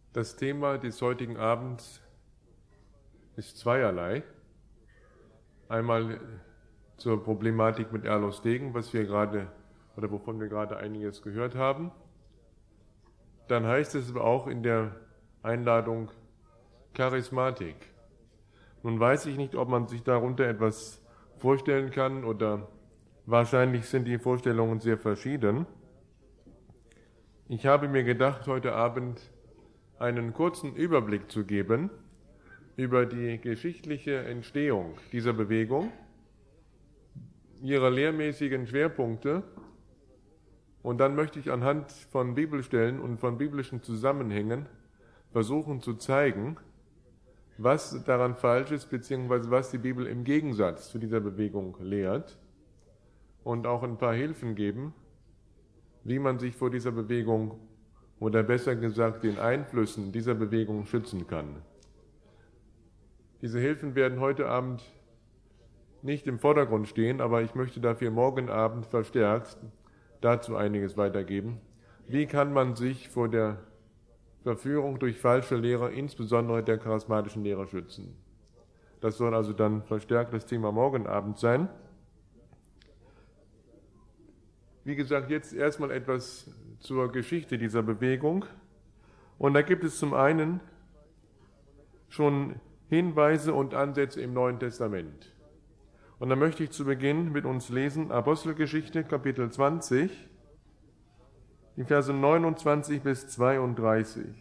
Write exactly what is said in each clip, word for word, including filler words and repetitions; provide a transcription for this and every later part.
Das Thema des heutigen Abends ist zweierlei. Einmal zur Problematik mit Erlos Degen, was wir gerade oder wovon wir gerade einiges gehört haben. Dann heißt es aber auch in der Einladung Charismatik. Nun weiß ich nicht, ob man sich darunter etwas vorstellen kann oder wahrscheinlich sind die Vorstellungen sehr verschieden. Ich habe mir gedacht, heute Abend einen kurzen Überblick zu geben über die geschichtliche Entstehung dieser Bewegung, ihre lehrmäßigen Schwerpunkte, und dann möchte ich anhand von Bibelstellen und von biblischen Zusammenhängen versuchen zu zeigen, was daran falsch ist, beziehungsweise was die Bibel im Gegensatz zu dieser Bewegung lehrt, und auch ein paar Hilfen geben, wie man sich vor dieser Bewegung oder besser gesagt den Einflüssen dieser Bewegung schützen kann. Diese Hilfen werden heute Abend nicht im Vordergrund stehen, aber ich möchte dafür morgen Abend verstärkt dazu einiges weitergeben. Wie kann man sich vor der Verführung durch falsche Lehrer, insbesondere der charismatischen Lehrer, schützen? Das soll also dann verstärkt das Thema morgen Abend sein. Wie gesagt, jetzt erstmal etwas zur Geschichte dieser Bewegung. Und da gibt es zum einen schon Hinweise und Ansätze im Neuen Testament. Und da möchte ich zu Beginn mit uns lesen Apostelgeschichte, Kapitel zwanzig, die Verse neunundzwanzig bis zweiunddreißig.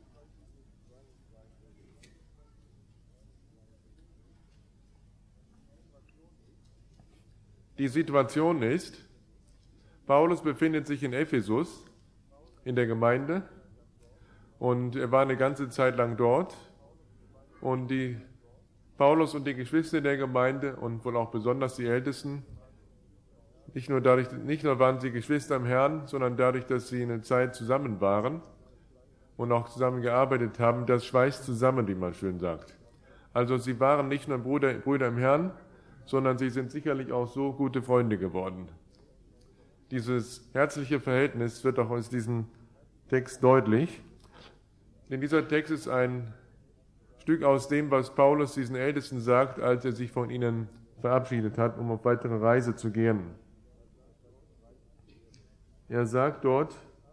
Die Situation ist, Paulus befindet sich in Ephesus, in der Gemeinde, und er war eine ganze Zeit lang dort. Und die Paulus und die Geschwister der Gemeinde und wohl auch besonders die Ältesten, nicht nur, dadurch, nicht nur waren sie Geschwister im Herrn, sondern dadurch, dass sie eine Zeit zusammen waren und auch zusammen gearbeitet haben, das schweißt zusammen, wie man schön sagt. Also sie waren nicht nur Brüder, Brüder im Herrn, sondern sie sind sicherlich auch so gute Freunde geworden. Dieses herzliche Verhältnis wird auch aus diesem Text deutlich. Denn dieser Text ist ein Stück aus dem, was Paulus diesen Ältesten sagt, als er sich von ihnen verabschiedet hat, um auf weitere Reise zu gehen. Er sagt dort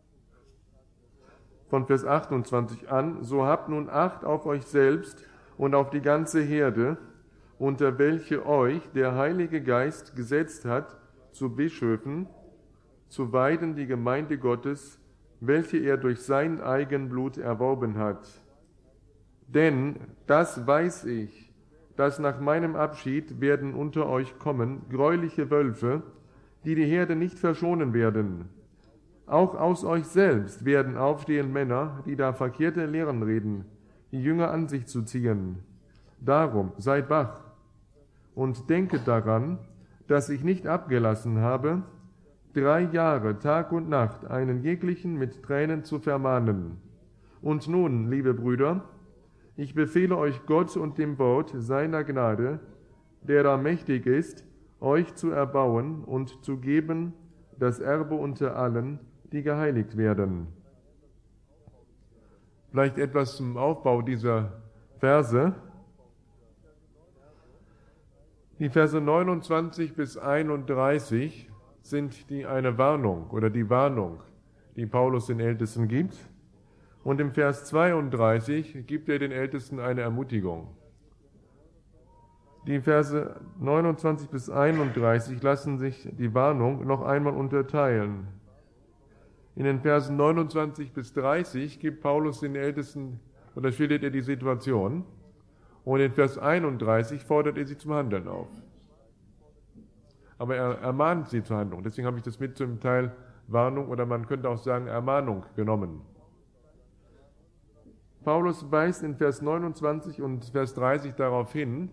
von Vers achtundzwanzig an: So habt nun Acht auf euch selbst und auf die ganze Herde, unter welche euch der Heilige Geist gesetzt hat, zu Bischöfen, zu weiden die Gemeinde Gottes, welche er durch sein Eigenblut erworben hat. Denn das weiß ich, dass nach meinem Abschied werden unter euch kommen greuliche Wölfe, die die Herde nicht verschonen werden. Auch aus euch selbst werden aufstehen Männer, die da verkehrte Lehren reden, die Jünger an sich zu ziehen. Darum seid wach und denket daran, dass ich nicht abgelassen habe, drei Jahre Tag und Nacht einen jeglichen mit Tränen zu vermahnen. Und nun, liebe Brüder, ich befehle euch Gott und dem Wort seiner Gnade, der da mächtig ist, euch zu erbauen und zu geben das Erbe unter allen, die geheiligt werden. Vielleicht etwas zum Aufbau dieser Verse. Die Verse neunundzwanzig bis einunddreißig sind die eine Warnung oder die Warnung, die Paulus den Ältesten gibt. Und im Vers zweiunddreißig gibt er den Ältesten eine Ermutigung. Die Verse neunundzwanzig bis einunddreißig lassen sich die Warnung noch einmal unterteilen. In den Versen neunundzwanzig bis dreißig gibt Paulus den Ältesten oder schildert er die Situation. Und in Vers einunddreißig fordert er sie zum Handeln auf. Aber er ermahnt sie zur Handlung. Deswegen habe ich das mit zum Teil Warnung oder man könnte auch sagen Ermahnung genommen. Paulus weist in Vers neunundzwanzig und Vers dreißig darauf hin,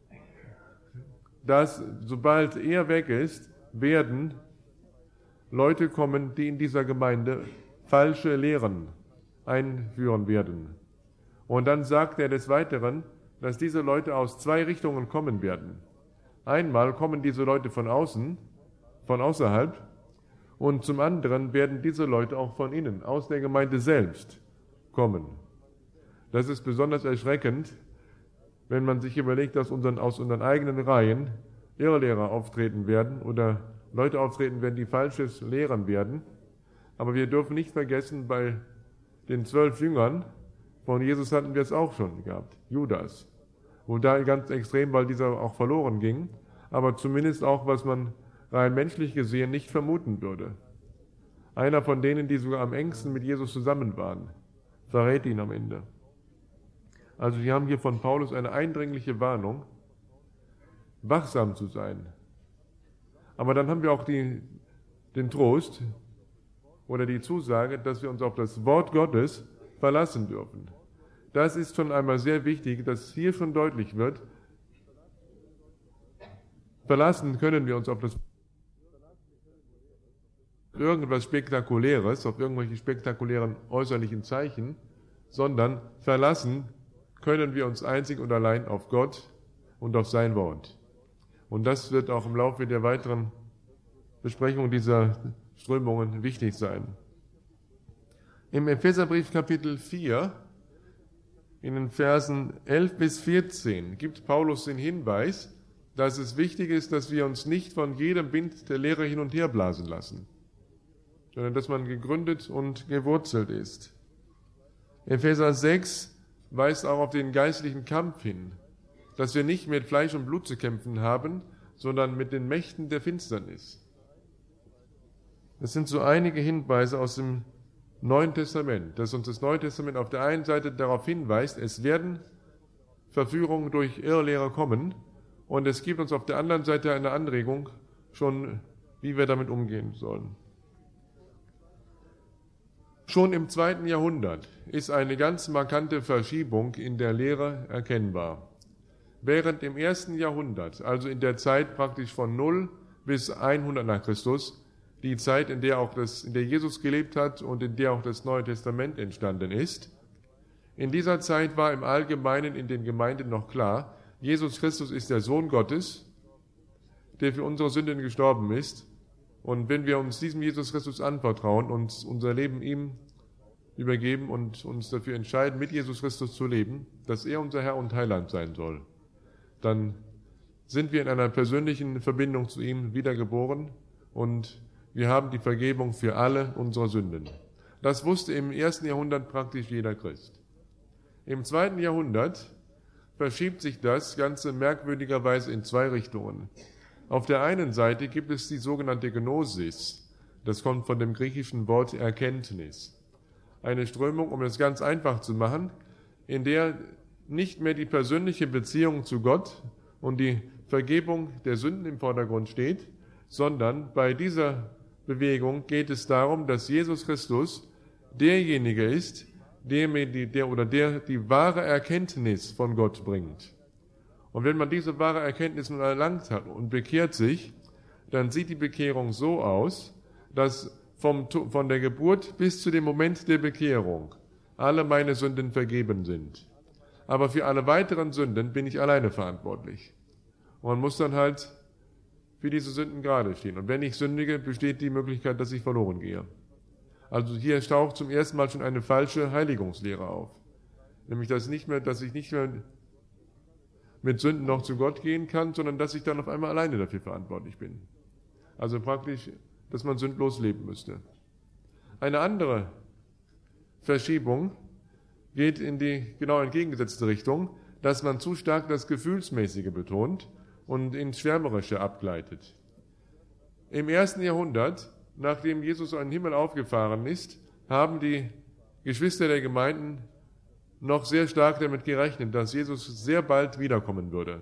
dass sobald er weg ist, werden Leute kommen, die in dieser Gemeinde falsche Lehren einführen werden. Und dann sagt er des Weiteren, dass diese Leute aus zwei Richtungen kommen werden. Einmal kommen diese Leute von außen, von außerhalb, und zum anderen werden diese Leute auch von innen, aus der Gemeinde selbst, kommen. Das ist besonders erschreckend, wenn man sich überlegt, dass unseren, aus unseren eigenen Reihen Irrlehrer auftreten werden oder Leute auftreten werden, die Falsches lehren werden. Aber wir dürfen nicht vergessen, bei den zwölf Jüngern von Jesus hatten wir es auch schon gehabt, Judas. Wo da ganz extrem, weil dieser auch verloren ging, aber zumindest auch, was man rein menschlich gesehen nicht vermuten würde. Einer von denen, die sogar am engsten mit Jesus zusammen waren, verrät ihn am Ende. Also wir haben hier von Paulus eine eindringliche Warnung, wachsam zu sein. Aber dann haben wir auch die, den Trost oder die Zusage, dass wir uns auf das Wort Gottes verlassen dürfen. Das ist schon einmal sehr wichtig, dass hier schon deutlich wird, verlassen können wir uns auf das irgendwas Spektakuläres, auf irgendwelche spektakulären äußerlichen Zeichen, sondern verlassen können wir uns einzig und allein auf Gott und auf sein Wort. Und das wird auch im Laufe der weiteren Besprechung dieser Strömungen wichtig sein. Im Epheserbrief Kapitel vier, in den Versen elf bis vierzehn, gibt Paulus den Hinweis, dass es wichtig ist, dass wir uns nicht von jedem Wind der Lehre hin und her blasen lassen, sondern dass man gegründet und gewurzelt ist. Epheser sechs weist auch auf den geistlichen Kampf hin, dass wir nicht mit Fleisch und Blut zu kämpfen haben, sondern mit den Mächten der Finsternis. Das sind so einige Hinweise aus dem Neuen Testament, dass uns das Neue Testament auf der einen Seite darauf hinweist, es werden Verführungen durch Irrlehrer kommen, und es gibt uns auf der anderen Seite eine Anregung, schon wie wir damit umgehen sollen. Schon im zweiten Jahrhundert ist eine ganz markante Verschiebung in der Lehre erkennbar. Während im ersten Jahrhundert, also in der Zeit praktisch von null bis hundert nach Christus, die Zeit, in der auch das, in der Jesus gelebt hat und in der auch das Neue Testament entstanden ist, in dieser Zeit war im Allgemeinen in den Gemeinden noch klar, Jesus Christus ist der Sohn Gottes, der für unsere Sünden gestorben ist. Und wenn wir uns diesem Jesus Christus anvertrauen und unser Leben ihm übergeben und uns dafür entscheiden, mit Jesus Christus zu leben, dass er unser Herr und Heiland sein soll, dann sind wir in einer persönlichen Verbindung zu ihm wiedergeboren und wir haben die Vergebung für alle unsere Sünden. Das wusste im ersten Jahrhundert praktisch jeder Christ. Im zweiten Jahrhundert verschiebt sich das Ganze merkwürdigerweise in zwei Richtungen. Auf der einen Seite gibt es die sogenannte Gnosis. Das kommt von dem griechischen Wort Erkenntnis. Eine Strömung, um es ganz einfach zu machen, in der nicht mehr die persönliche Beziehung zu Gott und die Vergebung der Sünden im Vordergrund steht, sondern bei dieser Bewegung geht es darum, dass Jesus Christus derjenige ist, der, mir die, der oder der die wahre Erkenntnis von Gott bringt. Und wenn man diese wahre Erkenntnis nun erlangt hat und bekehrt sich, dann sieht die Bekehrung so aus, dass vom, von der Geburt bis zu dem Moment der Bekehrung alle meine Sünden vergeben sind. Aber für alle weiteren Sünden bin ich alleine verantwortlich. Und man muss dann halt für diese Sünden gerade stehen. Und wenn ich sündige, besteht die Möglichkeit, dass ich verloren gehe. Also hier taucht zum ersten Mal schon eine falsche Heiligungslehre auf. Nämlich, dass, nicht mehr, dass ich nicht mehr mit Sünden noch zu Gott gehen kann, sondern dass ich dann auf einmal alleine dafür verantwortlich bin. Also praktisch, dass man sündlos leben müsste. Eine andere Verschiebung geht in die genau entgegengesetzte Richtung, dass man zu stark das Gefühlsmäßige betont und ins Schwärmerische abgleitet. Im ersten Jahrhundert, nachdem Jesus an den Himmel aufgefahren ist, haben die Geschwister der Gemeinden noch sehr stark damit gerechnet, dass Jesus sehr bald wiederkommen würde.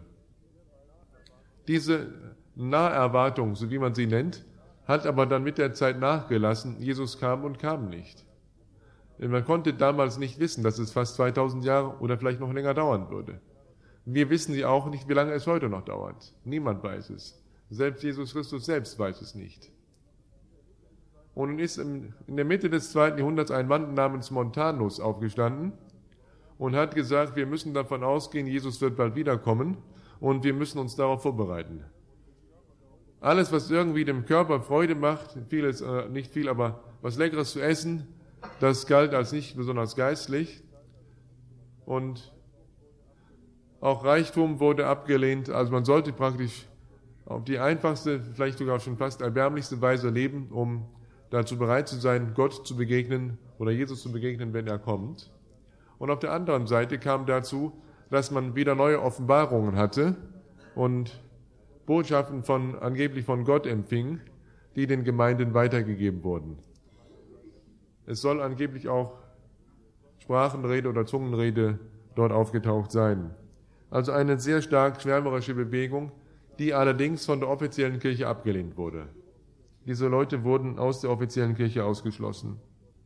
Diese Naherwartung, so wie man sie nennt, hat aber dann mit der Zeit nachgelassen. Jesus kam und kam nicht. Denn man konnte damals nicht wissen, dass es fast zweitausend Jahre oder vielleicht noch länger dauern würde. Wir wissen sie auch nicht, wie lange es heute noch dauert. Niemand weiß es. Selbst Jesus Christus selbst weiß es nicht. Und nun ist in der Mitte des zweiten Jahrhunderts ein Mann namens Montanus aufgestanden und hat gesagt, wir müssen davon ausgehen, Jesus wird bald wiederkommen und wir müssen uns darauf vorbereiten. Alles, was irgendwie dem Körper Freude macht, vieles, äh, nicht viel, aber was Leckeres zu essen, das galt als nicht besonders geistlich. und auch Reichtum wurde abgelehnt. Also man sollte praktisch auf die einfachste, vielleicht sogar schon fast erbärmlichste Weise leben, um dazu bereit zu sein, Gott zu begegnen oder Jesus zu begegnen, wenn er kommt. Und auf der anderen Seite kam dazu, dass man wieder neue Offenbarungen hatte und Botschaften von, angeblich von Gott empfing, die den Gemeinden weitergegeben wurden. Es soll angeblich auch Sprachenrede oder Zungenrede dort aufgetaucht sein. Also eine sehr stark schwärmerische Bewegung, die allerdings von der offiziellen Kirche abgelehnt wurde. Diese Leute wurden aus der offiziellen Kirche ausgeschlossen.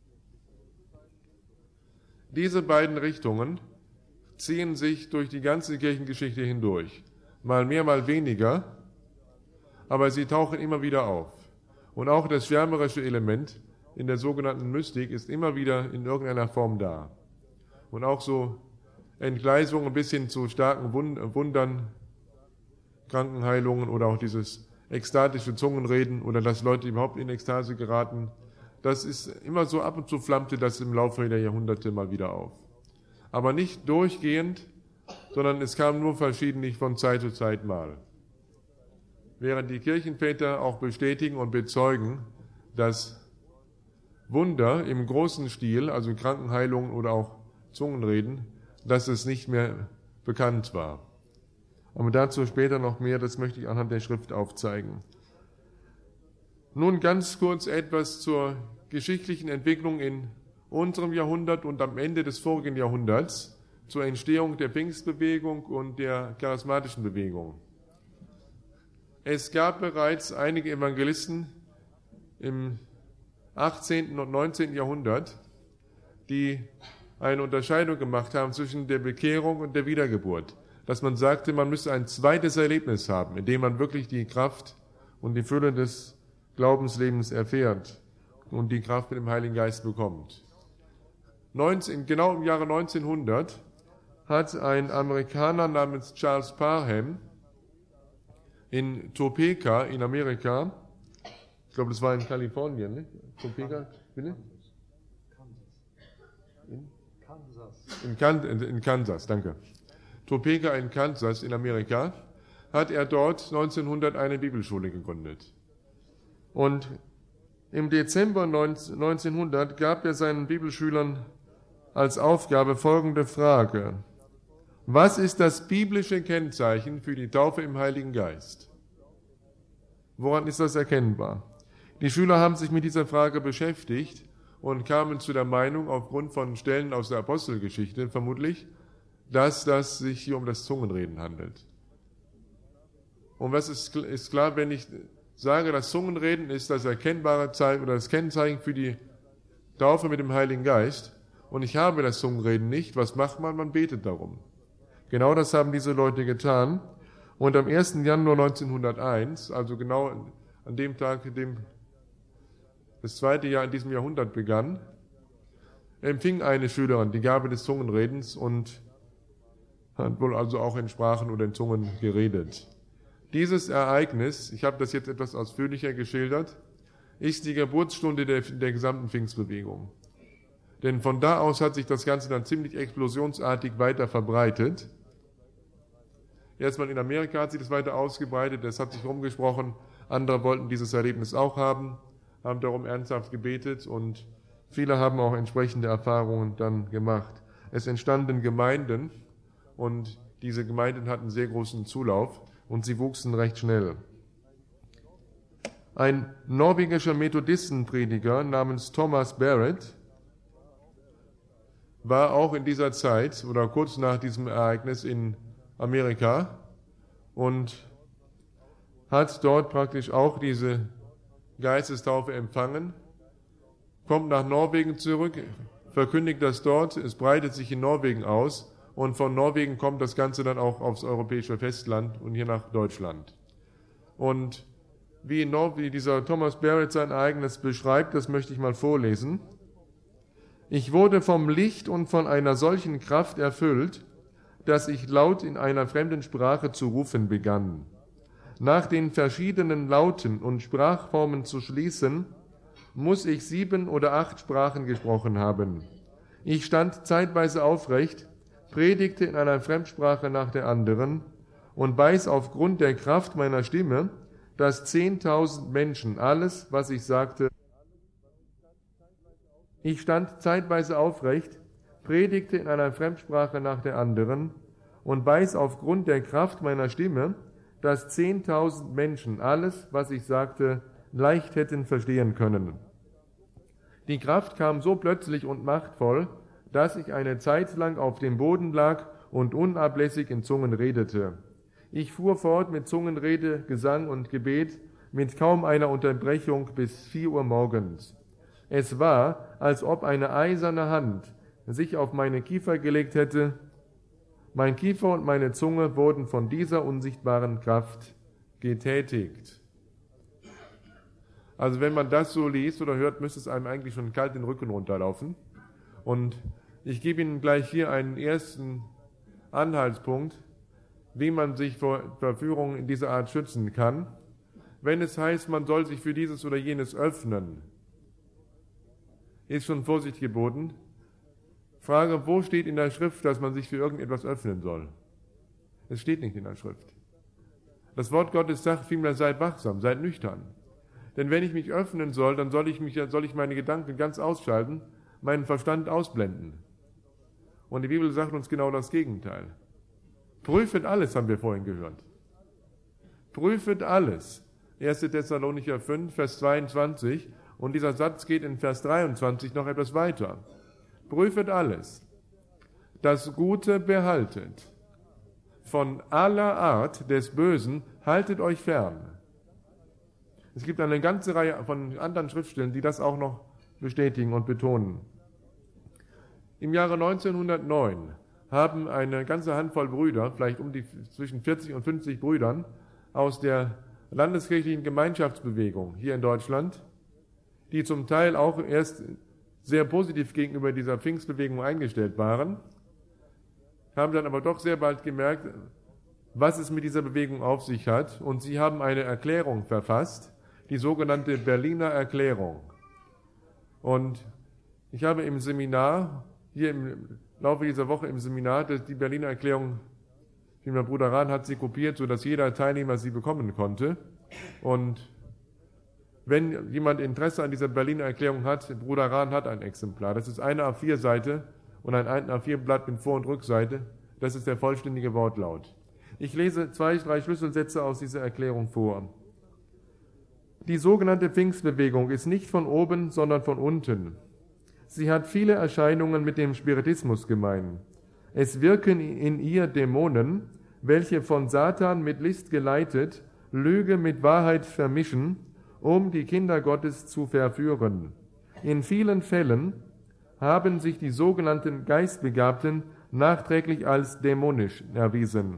Diese beiden Richtungen ziehen sich durch die ganze Kirchengeschichte hindurch. Mal mehr, mal weniger, aber sie tauchen immer wieder auf. Und auch das schwärmerische Element in der sogenannten Mystik ist immer wieder in irgendeiner Form da. Und auch so Entgleisungen bis hin zu starken Wundern, Krankenheilungen oder auch dieses ekstatische Zungenreden oder dass Leute überhaupt in Ekstase geraten, das ist immer so, ab und zu flammte das im Laufe der Jahrhunderte mal wieder auf. Aber nicht durchgehend, sondern es kam nur verschiedentlich von Zeit zu Zeit mal. Während die Kirchenväter auch bestätigen und bezeugen, dass Wunder im großen Stil, also Krankenheilungen oder auch Zungenreden, dass es nicht mehr bekannt war. Aber dazu später noch mehr, das möchte ich anhand der Schrift aufzeigen. Nun ganz kurz etwas zur geschichtlichen Entwicklung in unserem Jahrhundert und am Ende des vorigen Jahrhunderts, zur Entstehung der Pfingstbewegung und der charismatischen Bewegung. Es gab bereits einige Evangelisten im achtzehnten und neunzehnten Jahrhundert, die eine Unterscheidung gemacht haben zwischen der Bekehrung und der Wiedergeburt. Dass man sagte, man müsse ein zweites Erlebnis haben, in dem man wirklich die Kraft und die Fülle des Glaubenslebens erfährt und die Kraft mit dem Heiligen Geist bekommt. neunzehn, genau im Jahre neunzehnhundert hat ein Amerikaner namens Charles Parham in Topeka in Amerika, ich glaube, das war in Kalifornien, ne? Topeka, bitte? In Kansas. In, Kan in, in Kansas, danke. Topeka in Kansas in Amerika, hat er dort neunzehnhundert eine Bibelschule gegründet. Und im Dezember neunzehnhundert gab er seinen Bibelschülern als Aufgabe folgende Frage: Was ist das biblische Kennzeichen für die Taufe im Heiligen Geist? Woran ist das erkennbar? Die Schüler haben sich mit dieser Frage beschäftigt und kamen zu der Meinung, aufgrund von Stellen aus der Apostelgeschichte vermutlich, dass das sich hier um das Zungenreden handelt. Und was ist, ist klar, wenn ich sage, das Zungenreden ist das erkennbare Zeichen oder das Kennzeichen für die Taufe mit dem Heiligen Geist und ich habe das Zungenreden nicht, was macht man? Man betet darum. Genau das haben diese Leute getan. Und am ersten Januar neunzehnhunderteins, also genau an dem Tag, in dem das zweite Jahr in diesem Jahrhundert begann, empfing eine Schülerin die Gabe des Zungenredens und hat wohl also auch in Sprachen oder in Zungen geredet. Dieses Ereignis, ich habe das jetzt etwas ausführlicher geschildert, ist die Geburtsstunde der, der gesamten Pfingstbewegung. Denn von da aus hat sich das Ganze dann ziemlich explosionsartig weiter verbreitet. Erstmal in Amerika hat sich das weiter ausgebreitet, es hat sich rumgesprochen, andere wollten dieses Erlebnis auch haben, haben darum ernsthaft gebetet und viele haben auch entsprechende Erfahrungen dann gemacht. Es entstanden Gemeinden und diese Gemeinden hatten sehr großen Zulauf und sie wuchsen recht schnell. Ein norwegischer Methodistenprediger namens Thomas Barrett war auch in dieser Zeit oder kurz nach diesem Ereignis in Amerika und hat dort praktisch auch diese Geistestaufe empfangen, kommt nach Norwegen zurück, verkündigt das dort, es breitet sich in Norwegen aus und von Norwegen kommt das Ganze dann auch aufs europäische Festland und hier nach Deutschland. Und wie, in Nor- wie dieser Thomas Barrett sein Ereignis beschreibt, das möchte ich mal vorlesen. Ich wurde vom Licht und von einer solchen Kraft erfüllt, dass ich laut in einer fremden Sprache zu rufen begann. Nach den verschiedenen Lauten und Sprachformen zu schließen, muss ich sieben oder acht Sprachen gesprochen haben. Ich stand zeitweise aufrecht, predigte in einer Fremdsprache nach der anderen und weiß aufgrund der Kraft meiner Stimme, dass zehntausend Menschen alles, was ich sagte. Ich stand zeitweise aufrecht, predigte in einer Fremdsprache nach der anderen und weiß aufgrund der Kraft meiner Stimme, dass zehntausend Menschen alles, was ich sagte, leicht hätten verstehen können. Die Kraft kam so plötzlich und machtvoll, dass ich eine Zeit lang auf dem Boden lag und unablässig in Zungen redete. Ich fuhr fort mit Zungenrede, Gesang und Gebet, mit kaum einer Unterbrechung bis vier Uhr morgens. Es war, als ob eine eiserne Hand sich auf meine Kiefer gelegt hätte. Mein Kiefer und meine Zunge wurden von dieser unsichtbaren Kraft getätigt. Also wenn man das so liest oder hört, müsste es einem eigentlich schon kalt den Rücken runterlaufen. Und ich gebe Ihnen gleich hier einen ersten Anhaltspunkt, wie man sich vor Verführungen in dieser Art schützen kann. Wenn es heißt, man soll sich für dieses oder jenes öffnen, ist schon Vorsicht geboten. Frage, wo steht in der Schrift, dass man sich für irgendetwas öffnen soll? Es steht nicht in der Schrift. Das Wort Gottes sagt vielmehr, seid wachsam, seid nüchtern. Denn wenn ich mich öffnen soll, dann soll ich, mich, soll ich meine Gedanken ganz ausschalten, meinen Verstand ausblenden. Und die Bibel sagt uns genau das Gegenteil. Prüfet alles, haben wir vorhin gehört. Prüfet alles. erster Thessalonicher fünf, Vers zweiundzwanzig. Und dieser Satz geht in Vers dreiundzwanzig noch etwas weiter. Prüfet alles. Das Gute behaltet. Von aller Art des Bösen haltet euch fern. Es gibt eine ganze Reihe von anderen Schriftstellen, die das auch noch bestätigen und betonen. Im Jahre neunzehnhundertneun haben eine ganze Handvoll Brüder, vielleicht um die zwischen vierzig und fünfzig Brüdern, aus der landeskirchlichen Gemeinschaftsbewegung hier in Deutschland, die zum Teil auch erst sehr positiv gegenüber dieser Pfingstbewegung eingestellt waren, haben dann aber doch sehr bald gemerkt, was es mit dieser Bewegung auf sich hat. Und sie haben eine Erklärung verfasst, die sogenannte Berliner Erklärung. Und ich habe im Seminar, hier im Laufe dieser Woche im Seminar, die Berliner Erklärung, wie mein Bruder Rahn hat sie kopiert, sodass jeder Teilnehmer sie bekommen konnte. Und wenn jemand Interesse an dieser Berliner Erklärung hat, Bruder Rahn hat ein Exemplar. Das ist eine A vier Seite und ein A vier Blatt mit Vor- und Rückseite. Das ist der vollständige Wortlaut. Ich lese zwei, drei Schlüsselsätze aus dieser Erklärung vor. Die sogenannte Pfingstbewegung ist nicht von oben, sondern von unten. Sie hat viele Erscheinungen mit dem Spiritismus gemein. Es wirken in ihr Dämonen, welche von Satan mit List geleitet, Lüge mit Wahrheit vermischen, um die Kinder Gottes zu verführen. In vielen Fällen haben sich die sogenannten Geistbegabten nachträglich als dämonisch erwiesen.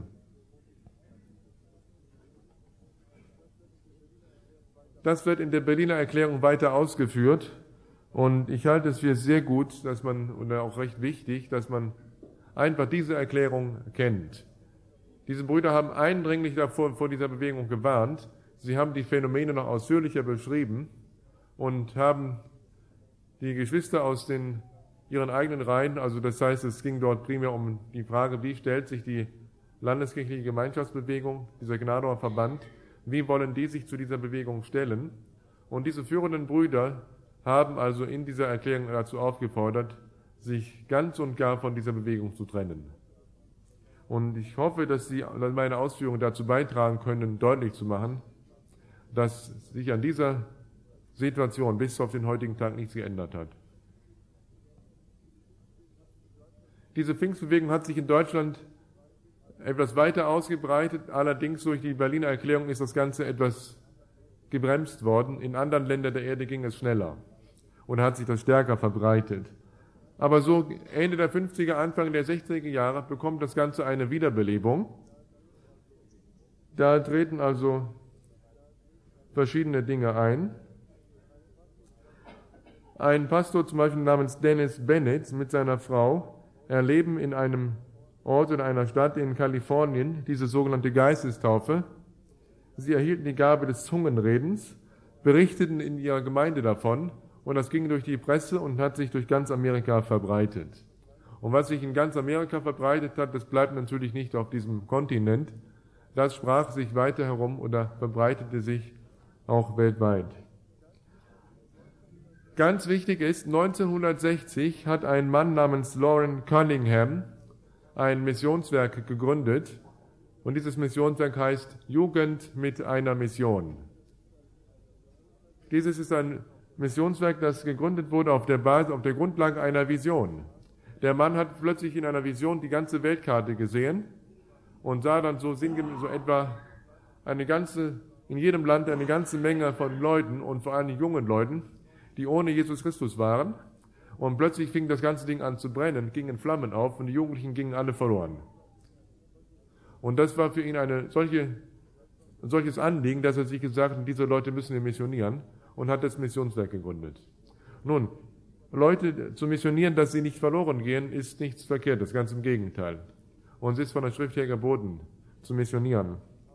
Das wird in der Berliner Erklärung weiter ausgeführt und ich halte es für sehr gut, dass man, und auch recht wichtig, dass man einfach diese Erklärung kennt. Diese Brüder haben eindringlich davor, vor dieser Bewegung gewarnt. Sie haben die Phänomene noch ausführlicher beschrieben und haben die Geschwister aus den, ihren eigenen Reihen, also das heißt, es ging dort primär um die Frage, wie stellt sich die landeskirchliche Gemeinschaftsbewegung, dieser Gnadower Verband, wie wollen die sich zu dieser Bewegung stellen? Und diese führenden Brüder haben also in dieser Erklärung dazu aufgefordert, sich ganz und gar von dieser Bewegung zu trennen. Und ich hoffe, dass Sie meine Ausführungen dazu beitragen können, deutlich zu machen, dass sich an dieser Situation bis auf den heutigen Tag nichts geändert hat. Diese Pfingstbewegung hat sich in Deutschland etwas weiter ausgebreitet, allerdings durch die Berliner Erklärung ist das Ganze etwas gebremst worden. In anderen Ländern der Erde ging es schneller und hat sich das stärker verbreitet. Aber so Ende der fünfziger, Anfang der sechziger Jahre bekommt das Ganze eine Wiederbelebung. Da treten also verschiedene Dinge ein. Ein Pastor zum Beispiel namens Dennis Bennett mit seiner Frau erleben in einem Ort oder einer Stadt in Kalifornien diese sogenannte Geistestaufe. Sie erhielten die Gabe des Zungenredens, berichteten in ihrer Gemeinde davon und das ging durch die Presse und hat sich durch ganz Amerika verbreitet. Und was sich in ganz Amerika verbreitet hat, das bleibt natürlich nicht auf diesem Kontinent. Das sprach sich weiter herum oder verbreitete sich auch weltweit. Ganz wichtig ist, neunzehnhundertsechzig hat ein Mann namens Loren Cunningham ein Missionswerk gegründet. Und dieses Missionswerk heißt Jugend mit einer Mission. Dieses ist ein Missionswerk, das gegründet wurde auf der Basis, auf der Grundlage einer Vision. Der Mann hat plötzlich in einer Vision die ganze Weltkarte gesehen und sah dann so sinngemäß so etwa eine ganze, in jedem Land eine ganze Menge von Leuten und vor allem jungen Leuten, die ohne Jesus Christus waren. Und plötzlich fing das ganze Ding an zu brennen, ging in Flammen auf und die Jugendlichen gingen alle verloren. Und das war für ihn eine solche, ein solches Anliegen, dass er sich gesagt hat, diese Leute müssen wir missionieren, und hat das Missionswerk gegründet. Nun, Leute zu missionieren, dass sie nicht verloren gehen, ist nichts Verkehrtes, ganz im Gegenteil. Und es ist von der Schrift her geboten, zu missionieren.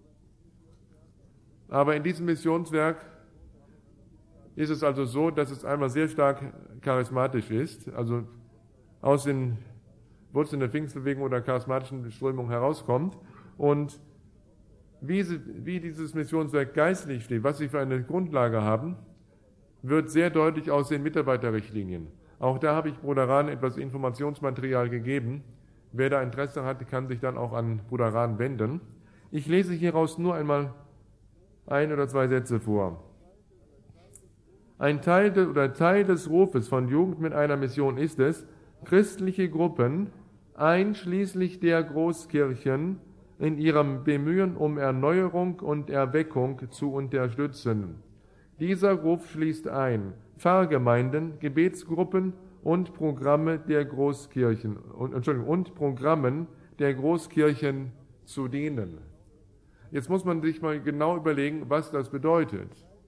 Aber in diesem Missionswerk ist es also so, dass es einmal sehr stark charismatisch ist, also aus den Wurzeln der Pfingstbewegung oder charismatischen Strömung herauskommt. Und wie, sie, wie dieses Missionswerk geistlich steht, was sie für eine Grundlage haben, wird sehr deutlich aus den Mitarbeiterrichtlinien. Auch da habe ich Bruder Rahn etwas Informationsmaterial gegeben. Wer da Interesse hat, kann sich dann auch an Bruder Rahn wenden. Ich lese hieraus nur einmal ein oder zwei Sätze vor. Ein Teil, de, oder Teil des Rufes von Jugend mit einer Mission ist es, christliche Gruppen, einschließlich der Großkirchen, in ihrem Bemühen um Erneuerung und Erweckung zu unterstützen. Dieser Ruf schließt ein Pfarrgemeinden, Gebetsgruppen und Programme der Großkirchen und, Entschuldigung, und Programmen der Großkirchen zu dienen. Jetzt muss man sich mal genau überlegen, was das bedeutet.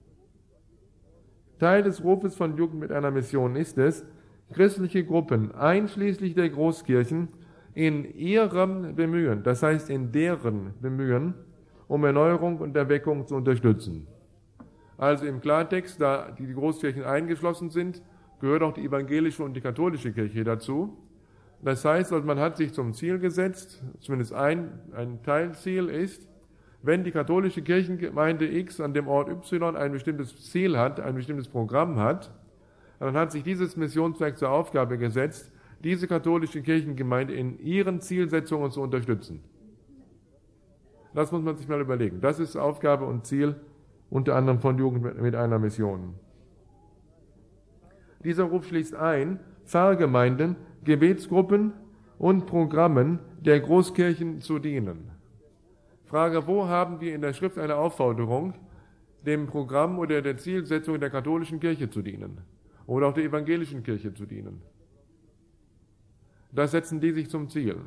Teil des Rufes von Jugend mit einer Mission ist es, christliche Gruppen, einschließlich der Großkirchen, in ihrem Bemühen, das heißt in deren Bemühen, um Erneuerung und Erweckung zu unterstützen. Also im Klartext, da die Großkirchen eingeschlossen sind, gehört auch die evangelische und die katholische Kirche dazu. Das heißt, also man hat sich zum Ziel gesetzt, zumindest ein, ein Teilziel ist, wenn die katholische Kirchengemeinde X an dem Ort Y ein bestimmtes Ziel hat, ein bestimmtes Programm hat, dann hat sich dieses Missionswerk zur Aufgabe gesetzt, diese katholische Kirchengemeinde in ihren Zielsetzungen zu unterstützen. Das muss man sich mal überlegen. Das ist Aufgabe und Ziel unter anderem von Jugend mit einer Mission. Dieser Ruf schließt ein, Pfarrgemeinden, Gebetsgruppen und Programmen der Großkirchen zu dienen. Frage, wo haben wir in der Schrift eine Aufforderung, dem Programm oder der Zielsetzung der katholischen Kirche zu dienen oder auch der evangelischen Kirche zu dienen? Das setzen die sich zum Ziel.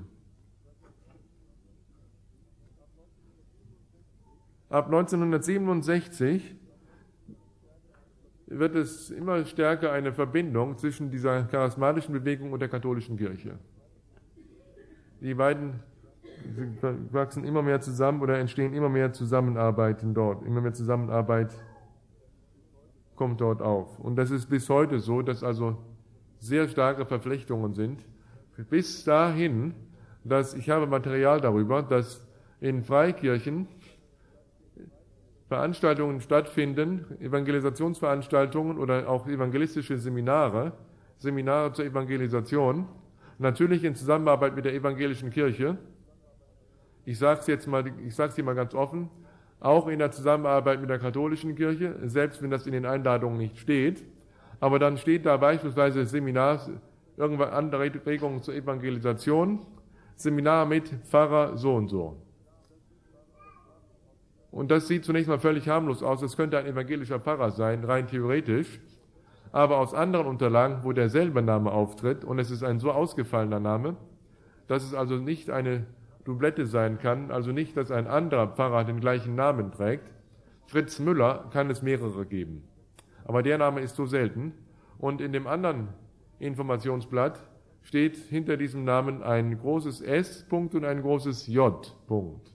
Ab neunzehnhundertsiebenundsechzig wird es immer stärker eine Verbindung zwischen dieser charismatischen Bewegung und der katholischen Kirche. Die beiden wachsen immer mehr zusammen oder entstehen immer mehr Zusammenarbeiten dort. Immer mehr Zusammenarbeit kommt dort auf. Und das ist bis heute so, dass also sehr starke Verflechtungen sind. Bis dahin, dass ich habe Material darüber, dass in Freikirchen Veranstaltungen stattfinden, Evangelisationsveranstaltungen oder auch evangelistische Seminare, Seminare zur Evangelisation, natürlich in Zusammenarbeit mit der evangelischen Kirche. Ich sage es jetzt mal, ich sage es hier mal ganz offen, auch in der Zusammenarbeit mit der katholischen Kirche, selbst wenn das in den Einladungen nicht steht. Aber dann steht da beispielsweise Seminar, irgendwann andere Regungen zur Evangelisation, Seminar mit Pfarrer so und so. Und das sieht zunächst mal völlig harmlos aus. Es könnte ein evangelischer Pfarrer sein, rein theoretisch. Aber aus anderen Unterlagen, wo derselbe Name auftritt, und es ist ein so ausgefallener Name, dass es also nicht eine Doublette sein kann, also nicht, dass ein anderer Pfarrer den gleichen Namen trägt. Fritz Müller kann es mehrere geben. Aber der Name ist so selten. Und in dem anderen Informationsblatt steht hinter diesem Namen ein großes S. -Punkt und ein großes J. -Punkt.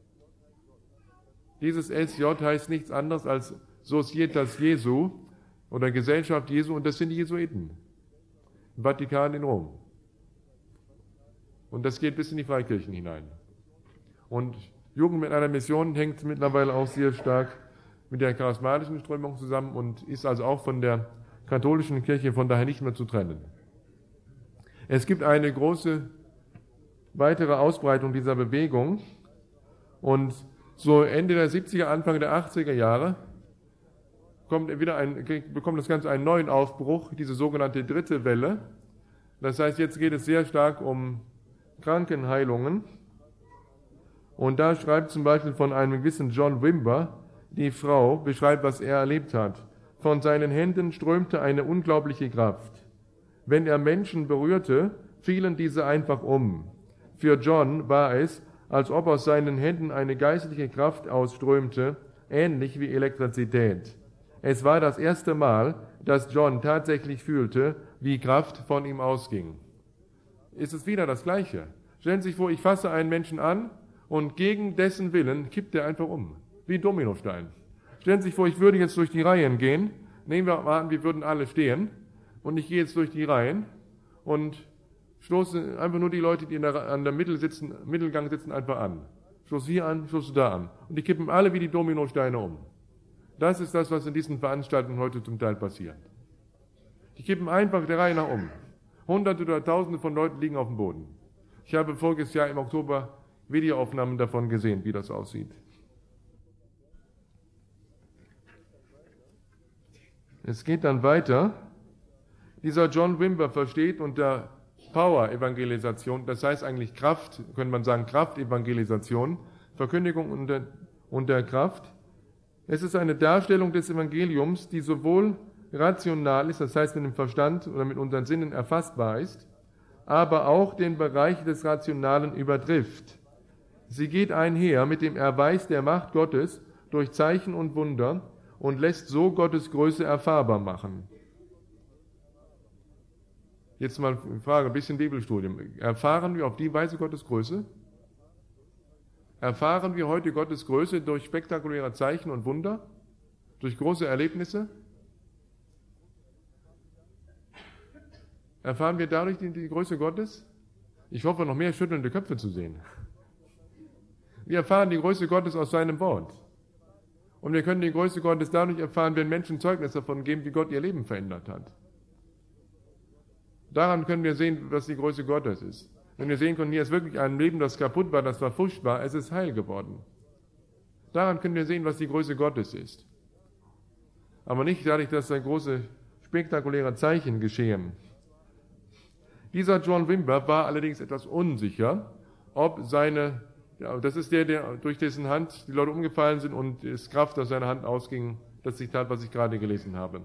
Dieses S J heißt nichts anderes als Societas Jesu oder Gesellschaft Jesu, und das sind die Jesuiten im Vatikan in Rom. Und das geht bis in die Freikirchen hinein. Und Jugend mit einer Mission hängt mittlerweile auch sehr stark mit der charismatischen Strömung zusammen und ist also auch von der katholischen Kirche von daher nicht mehr zu trennen. Es gibt eine große weitere Ausbreitung dieser Bewegung und so Ende der siebziger, Anfang der achtziger Jahre kommt wieder ein, bekommt das Ganze einen neuen Aufbruch, diese sogenannte dritte Welle. Das heißt, jetzt geht es sehr stark um Krankenheilungen. Und da schreibt zum Beispiel von einem gewissen John Wimber, die Frau beschreibt, was er erlebt hat. Von seinen Händen strömte eine unglaubliche Kraft. Wenn er Menschen berührte, fielen diese einfach um. Für John war es, als ob aus seinen Händen eine geistliche Kraft ausströmte, ähnlich wie Elektrizität. Es war das erste Mal, dass John tatsächlich fühlte, wie Kraft von ihm ausging. Ist es wieder das Gleiche? Stellen Sie sich vor, ich fasse einen Menschen an und gegen dessen Willen kippt er einfach um, wie ein Dominostein. Stellen Sie sich vor, ich würde jetzt durch die Reihen gehen, nehmen wir mal an, wir würden alle stehen und ich gehe jetzt durch die Reihen und stoße einfach nur die Leute, die in der, an der Mittel sitzen, Mittelgang sitzen, einfach an. Stoße hier an, stoße da an. Und die kippen alle wie die Dominosteine um. Das ist das, was in diesen Veranstaltungen heute zum Teil passiert. Die kippen einfach der Reihe nach um. Hunderte oder Tausende von Leuten liegen auf dem Boden. Ich habe voriges Jahr im Oktober Videoaufnahmen davon gesehen, wie das aussieht. Es geht dann weiter. Dieser John Wimber versteht unter Power-Evangelisation, das heißt eigentlich Kraft, könnte man sagen Kraft-Evangelisation, Verkündigung unter, unter Kraft. Es ist eine Darstellung des Evangeliums, die sowohl rational ist, das heißt mit dem Verstand oder mit unseren Sinnen erfassbar ist, aber auch den Bereich des Rationalen übertrifft. Sie geht einher mit dem Erweis der Macht Gottes durch Zeichen und Wunder und lässt so Gottes Größe erfahrbar machen. Jetzt mal eine Frage, ein bisschen Bibelstudium. Erfahren wir auf die Weise Gottes Größe? Erfahren wir heute Gottes Größe durch spektakuläre Zeichen und Wunder? Durch große Erlebnisse? Erfahren wir dadurch die, die Größe Gottes? Ich hoffe, noch mehr schüttelnde Köpfe zu sehen. Wir erfahren die Größe Gottes aus seinem Wort. Und wir können die Größe Gottes dadurch erfahren, wenn Menschen Zeugnis davon geben, wie Gott ihr Leben verändert hat. Daran können wir sehen, was die Größe Gottes ist. Wenn wir sehen können, hier ist wirklich ein Leben, das kaputt war, das verfuscht war, es ist heil geworden. Daran können wir sehen, was die Größe Gottes ist. Aber nicht dadurch, dass da große, spektakuläre Zeichen geschehen. Dieser John Wimber war allerdings etwas unsicher, ob seine, ja, das ist der, der durch dessen Hand die Leute umgefallen sind und es Kraft aus seiner Hand ausging, das Zitat, was ich gerade gelesen habe.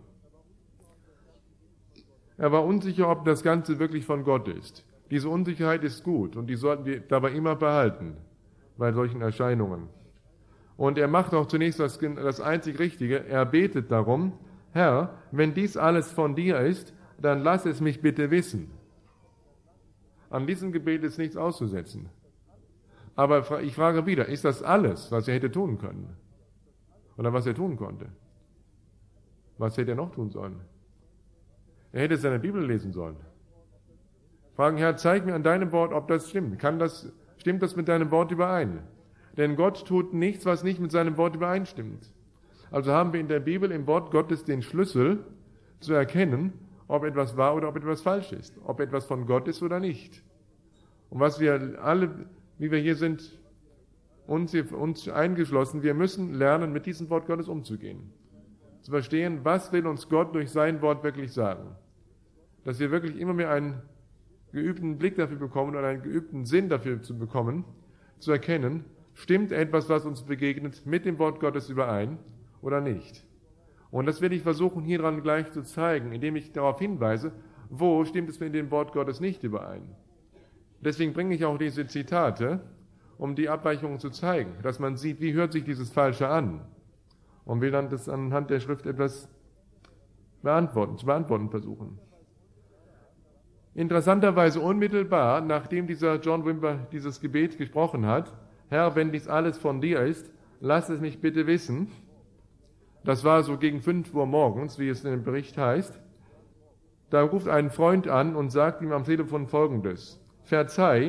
Er war unsicher, ob das Ganze wirklich von Gott ist. Diese Unsicherheit ist gut und die sollten wir dabei immer behalten, bei solchen Erscheinungen. Und er macht auch zunächst das, das einzig Richtige, er betet darum, Herr, wenn dies alles von dir ist, dann lass es mich bitte wissen. An diesem Gebet ist nichts auszusetzen. Aber ich frage wieder, ist das alles, was er hätte tun können? Oder was er tun konnte? Was hätte er noch tun sollen? Er hätte seine Bibel lesen sollen. Fragen, Herr, zeig mir an deinem Wort, ob das stimmt. Kann das, stimmt das mit deinem Wort überein? Denn Gott tut nichts, was nicht mit seinem Wort übereinstimmt. Also haben wir in der Bibel, im Wort Gottes, den Schlüssel zu erkennen, ob etwas wahr oder ob etwas falsch ist, ob etwas von Gott ist oder nicht. Und was wir alle, wie wir hier sind, uns, hier, uns eingeschlossen, wir müssen lernen, mit diesem Wort Gottes umzugehen. Zu verstehen, was will uns Gott durch sein Wort wirklich sagen. Dass wir wirklich immer mehr einen geübten Blick dafür bekommen oder einen geübten Sinn dafür zu bekommen, zu erkennen, stimmt etwas, was uns begegnet, mit dem Wort Gottes überein oder nicht. Und das werde ich versuchen, hier dran gleich zu zeigen, indem ich darauf hinweise, wo stimmt es mit dem Wort Gottes nicht überein. Deswegen bringe ich auch diese Zitate, um die Abweichungen zu zeigen, dass man sieht, wie hört sich dieses Falsche an. Und will dann das anhand der Schrift etwas beantworten, zu beantworten versuchen. Interessanterweise unmittelbar, nachdem dieser John Wimber dieses Gebet gesprochen hat, Herr, wenn dies alles von dir ist, lass es mich bitte wissen. Das war so gegen fünf Uhr morgens, wie es in dem Bericht heißt. Da ruft ein Freund an und sagt ihm am Telefon Folgendes: Verzeih,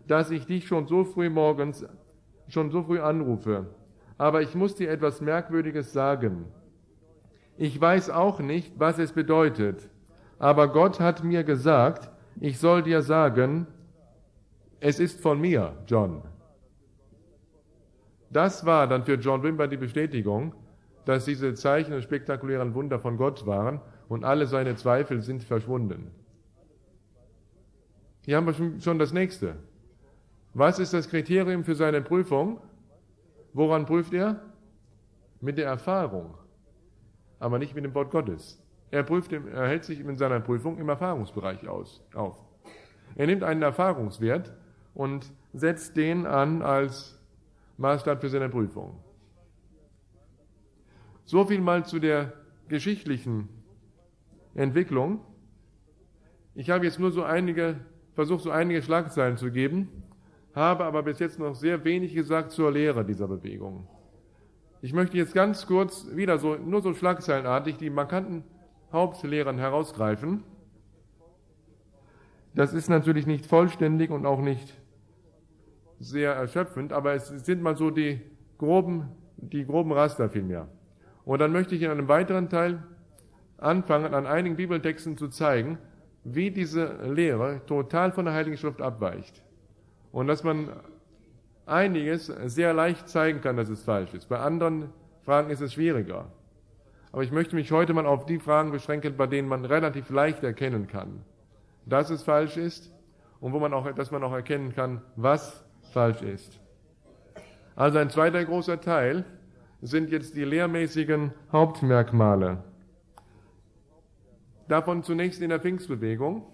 dass ich dich schon so früh morgens, schon so früh anrufe. Aber ich muss dir etwas Merkwürdiges sagen. Ich weiß auch nicht, was es bedeutet, aber Gott hat mir gesagt, ich soll dir sagen, es ist von mir, John. Das war dann für John Wimber die Bestätigung, dass diese Zeichen und spektakulären Wunder von Gott waren und alle seine Zweifel sind verschwunden. Hier haben wir schon das Nächste. Was ist das Kriterium für seine Prüfung? Woran prüft er? Mit der Erfahrung, aber nicht mit dem Wort Gottes. Er, prüft, er hält sich in seiner Prüfung im Erfahrungsbereich aus, auf. Er nimmt einen Erfahrungswert und setzt den an als Maßstab für seine Prüfung. So viel mal zu der geschichtlichen Entwicklung. Ich habe jetzt nur so einige, versucht, so einige Schlagzeilen zu geben, habe aber bis jetzt noch sehr wenig gesagt zur Lehre dieser Bewegung. Ich möchte jetzt ganz kurz wieder so, nur so schlagzeilenartig die markanten Hauptlehren herausgreifen. Das ist natürlich nicht vollständig und auch nicht sehr erschöpfend, aber es sind mal so die groben, die groben Raster vielmehr. Und dann möchte ich in einem weiteren Teil anfangen, an einigen Bibeltexten zu zeigen, wie diese Lehre total von der Heiligen Schrift abweicht. Und dass man einiges sehr leicht zeigen kann, dass es falsch ist. Bei anderen Fragen ist es schwieriger. Aber ich möchte mich heute mal auf die Fragen beschränken, bei denen man relativ leicht erkennen kann, dass es falsch ist und wo man auch, dass man auch erkennen kann, was falsch ist. Also ein zweiter großer Teil sind jetzt die lehrmäßigen Hauptmerkmale. Davon zunächst in der Pfingstbewegung.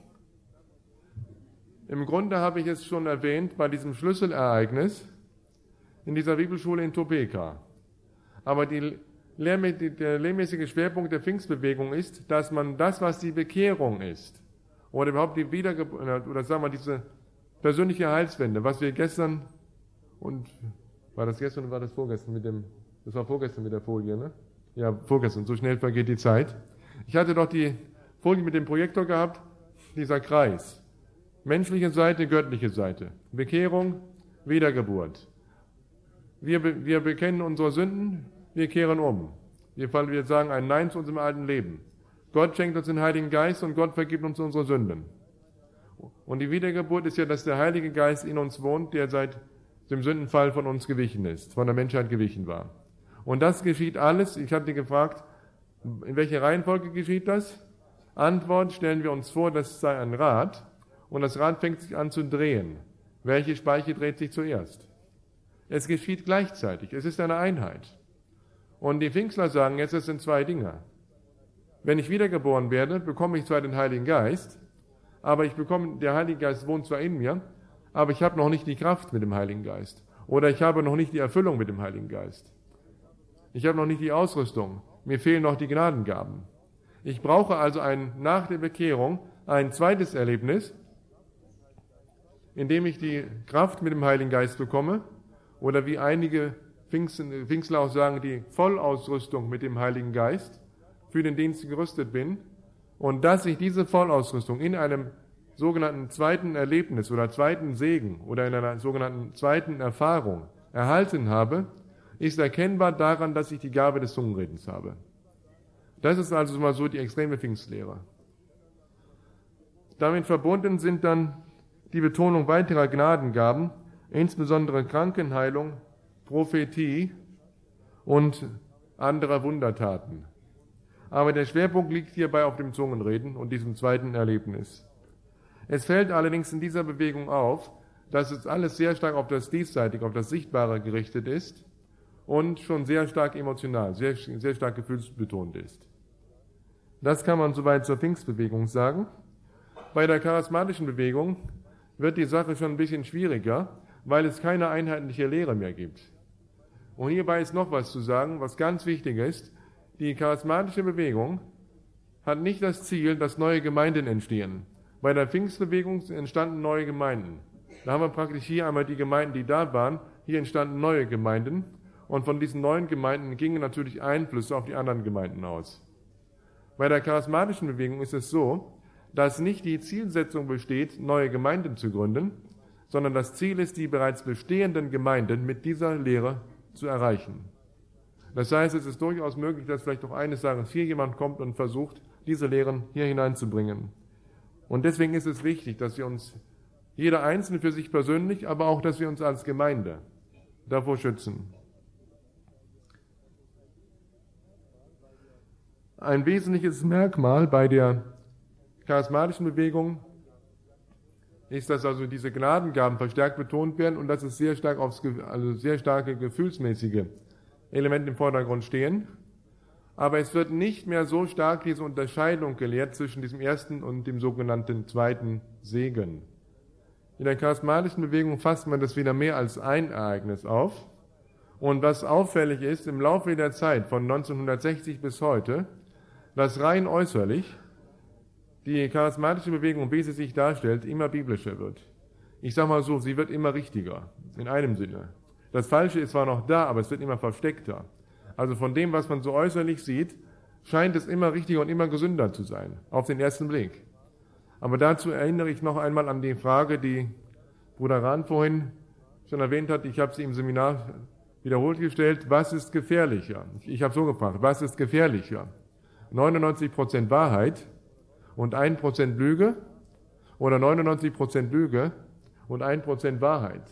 Im Grunde habe ich es schon erwähnt bei diesem Schlüsselereignis in dieser Bibelschule in Topeka. Aber die, der lehrmäßige Schwerpunkt der Pfingstbewegung ist, dass man das, was die Bekehrung ist, oder überhaupt die Wiedergeburt, oder sagen wir diese persönliche Heilswende, was wir gestern, und war das gestern oder war das vorgestern mit dem, das war vorgestern mit der Folie, ne? Ja, vorgestern, so schnell vergeht die Zeit. Ich hatte doch die Folie mit dem Projektor gehabt, dieser Kreis. Menschliche Seite, göttliche Seite. Bekehrung, Wiedergeburt. Wir, be, wir bekennen unsere Sünden, wir kehren um. Wir, wir sagen ein Nein zu unserem alten Leben. Gott schenkt uns den Heiligen Geist und Gott vergibt uns unsere Sünden. Und die Wiedergeburt ist ja, dass der Heilige Geist in uns wohnt, der seit dem Sündenfall von uns gewichen ist, von der Menschheit gewichen war. Und das geschieht alles. Ich hatte gefragt, in welcher Reihenfolge geschieht das? Antwort, stellen wir uns vor, das sei ein Rad. Und das Rad fängt sich an zu drehen. Welche Speiche dreht sich zuerst? Es geschieht gleichzeitig. Es ist eine Einheit. Und die Pfingstler sagen jetzt, es sind zwei Dinge. Wenn ich wiedergeboren werde, bekomme ich zwar den Heiligen Geist, aber ich bekomme, der Heilige Geist wohnt zwar in mir, aber ich habe noch nicht die Kraft mit dem Heiligen Geist. Oder ich habe noch nicht die Erfüllung mit dem Heiligen Geist. Ich habe noch nicht die Ausrüstung. Mir fehlen noch die Gnadengaben. Ich brauche also ein, nach der Bekehrung ein zweites Erlebnis, indem ich die Kraft mit dem Heiligen Geist bekomme, oder wie einige Pfingstler auch sagen, die Vollausrüstung mit dem Heiligen Geist für den Dienst gerüstet bin, und dass ich diese Vollausrüstung in einem sogenannten zweiten Erlebnis oder zweiten Segen oder in einer sogenannten zweiten Erfahrung erhalten habe, ist erkennbar daran, dass ich die Gabe des Zungenredens habe. Das ist also mal so die extreme Pfingstlehre. Damit verbunden sind dann die Betonung weiterer Gnadengaben, insbesondere Krankenheilung, Prophetie und anderer Wundertaten. Aber der Schwerpunkt liegt hierbei auf dem Zungenreden und diesem zweiten Erlebnis. Es fällt allerdings in dieser Bewegung auf, dass es alles sehr stark auf das Diesseitige, auf das Sichtbare gerichtet ist und schon sehr stark emotional, sehr, sehr stark gefühlsbetont ist. Das kann man soweit zur Pfingstbewegung sagen. Bei der charismatischen Bewegung wird die Sache schon ein bisschen schwieriger, weil es keine einheitliche Lehre mehr gibt. Und hierbei ist noch was zu sagen, was ganz wichtig ist. Die charismatische Bewegung hat nicht das Ziel, dass neue Gemeinden entstehen. Bei der Pfingstbewegung entstanden neue Gemeinden. Da haben wir praktisch hier einmal die Gemeinden, die da waren. Hier entstanden neue Gemeinden. Und von diesen neuen Gemeinden gingen natürlich Einflüsse auf die anderen Gemeinden aus. Bei der charismatischen Bewegung ist es so, dass nicht die Zielsetzung besteht, neue Gemeinden zu gründen, sondern das Ziel ist, die bereits bestehenden Gemeinden mit dieser Lehre zu erreichen. Das heißt, es ist durchaus möglich, dass vielleicht auch eines Tages hier jemand kommt und versucht, diese Lehren hier hineinzubringen. Und deswegen ist es wichtig, dass wir uns, jeder Einzelne für sich persönlich, aber auch, dass wir uns als Gemeinde davor schützen. Ein wesentliches Merkmal bei der charismatischen Bewegung ist, dass also diese Gnadengaben verstärkt betont werden und dass es sehr stark aufs, also sehr starke gefühlsmäßige Elemente im Vordergrund stehen. Aber es wird nicht mehr so stark diese Unterscheidung gelehrt zwischen diesem ersten und dem sogenannten zweiten Segen. In der charismatischen Bewegung fasst man das wieder mehr als ein Ereignis auf. Und was auffällig ist, im Laufe der Zeit von neunzehnhundertsechzig bis heute, dass rein äußerlich die charismatische Bewegung, wie sie sich darstellt, immer biblischer wird. Ich sage mal so, sie wird immer richtiger, in einem Sinne. Das Falsche ist zwar noch da, aber es wird immer versteckter. Also von dem, was man so äußerlich sieht, scheint es immer richtiger und immer gesünder zu sein, auf den ersten Blick. Aber dazu erinnere ich noch einmal an die Frage, die Bruder Rahn vorhin schon erwähnt hat. Ich habe sie im Seminar wiederholt gestellt. Was ist gefährlicher? Ich habe so gefragt, was ist gefährlicher? neunundneunzig Prozent Wahrheit und ein Prozent Lüge oder neunundneunzig Prozent Lüge und ein Prozent Wahrheit?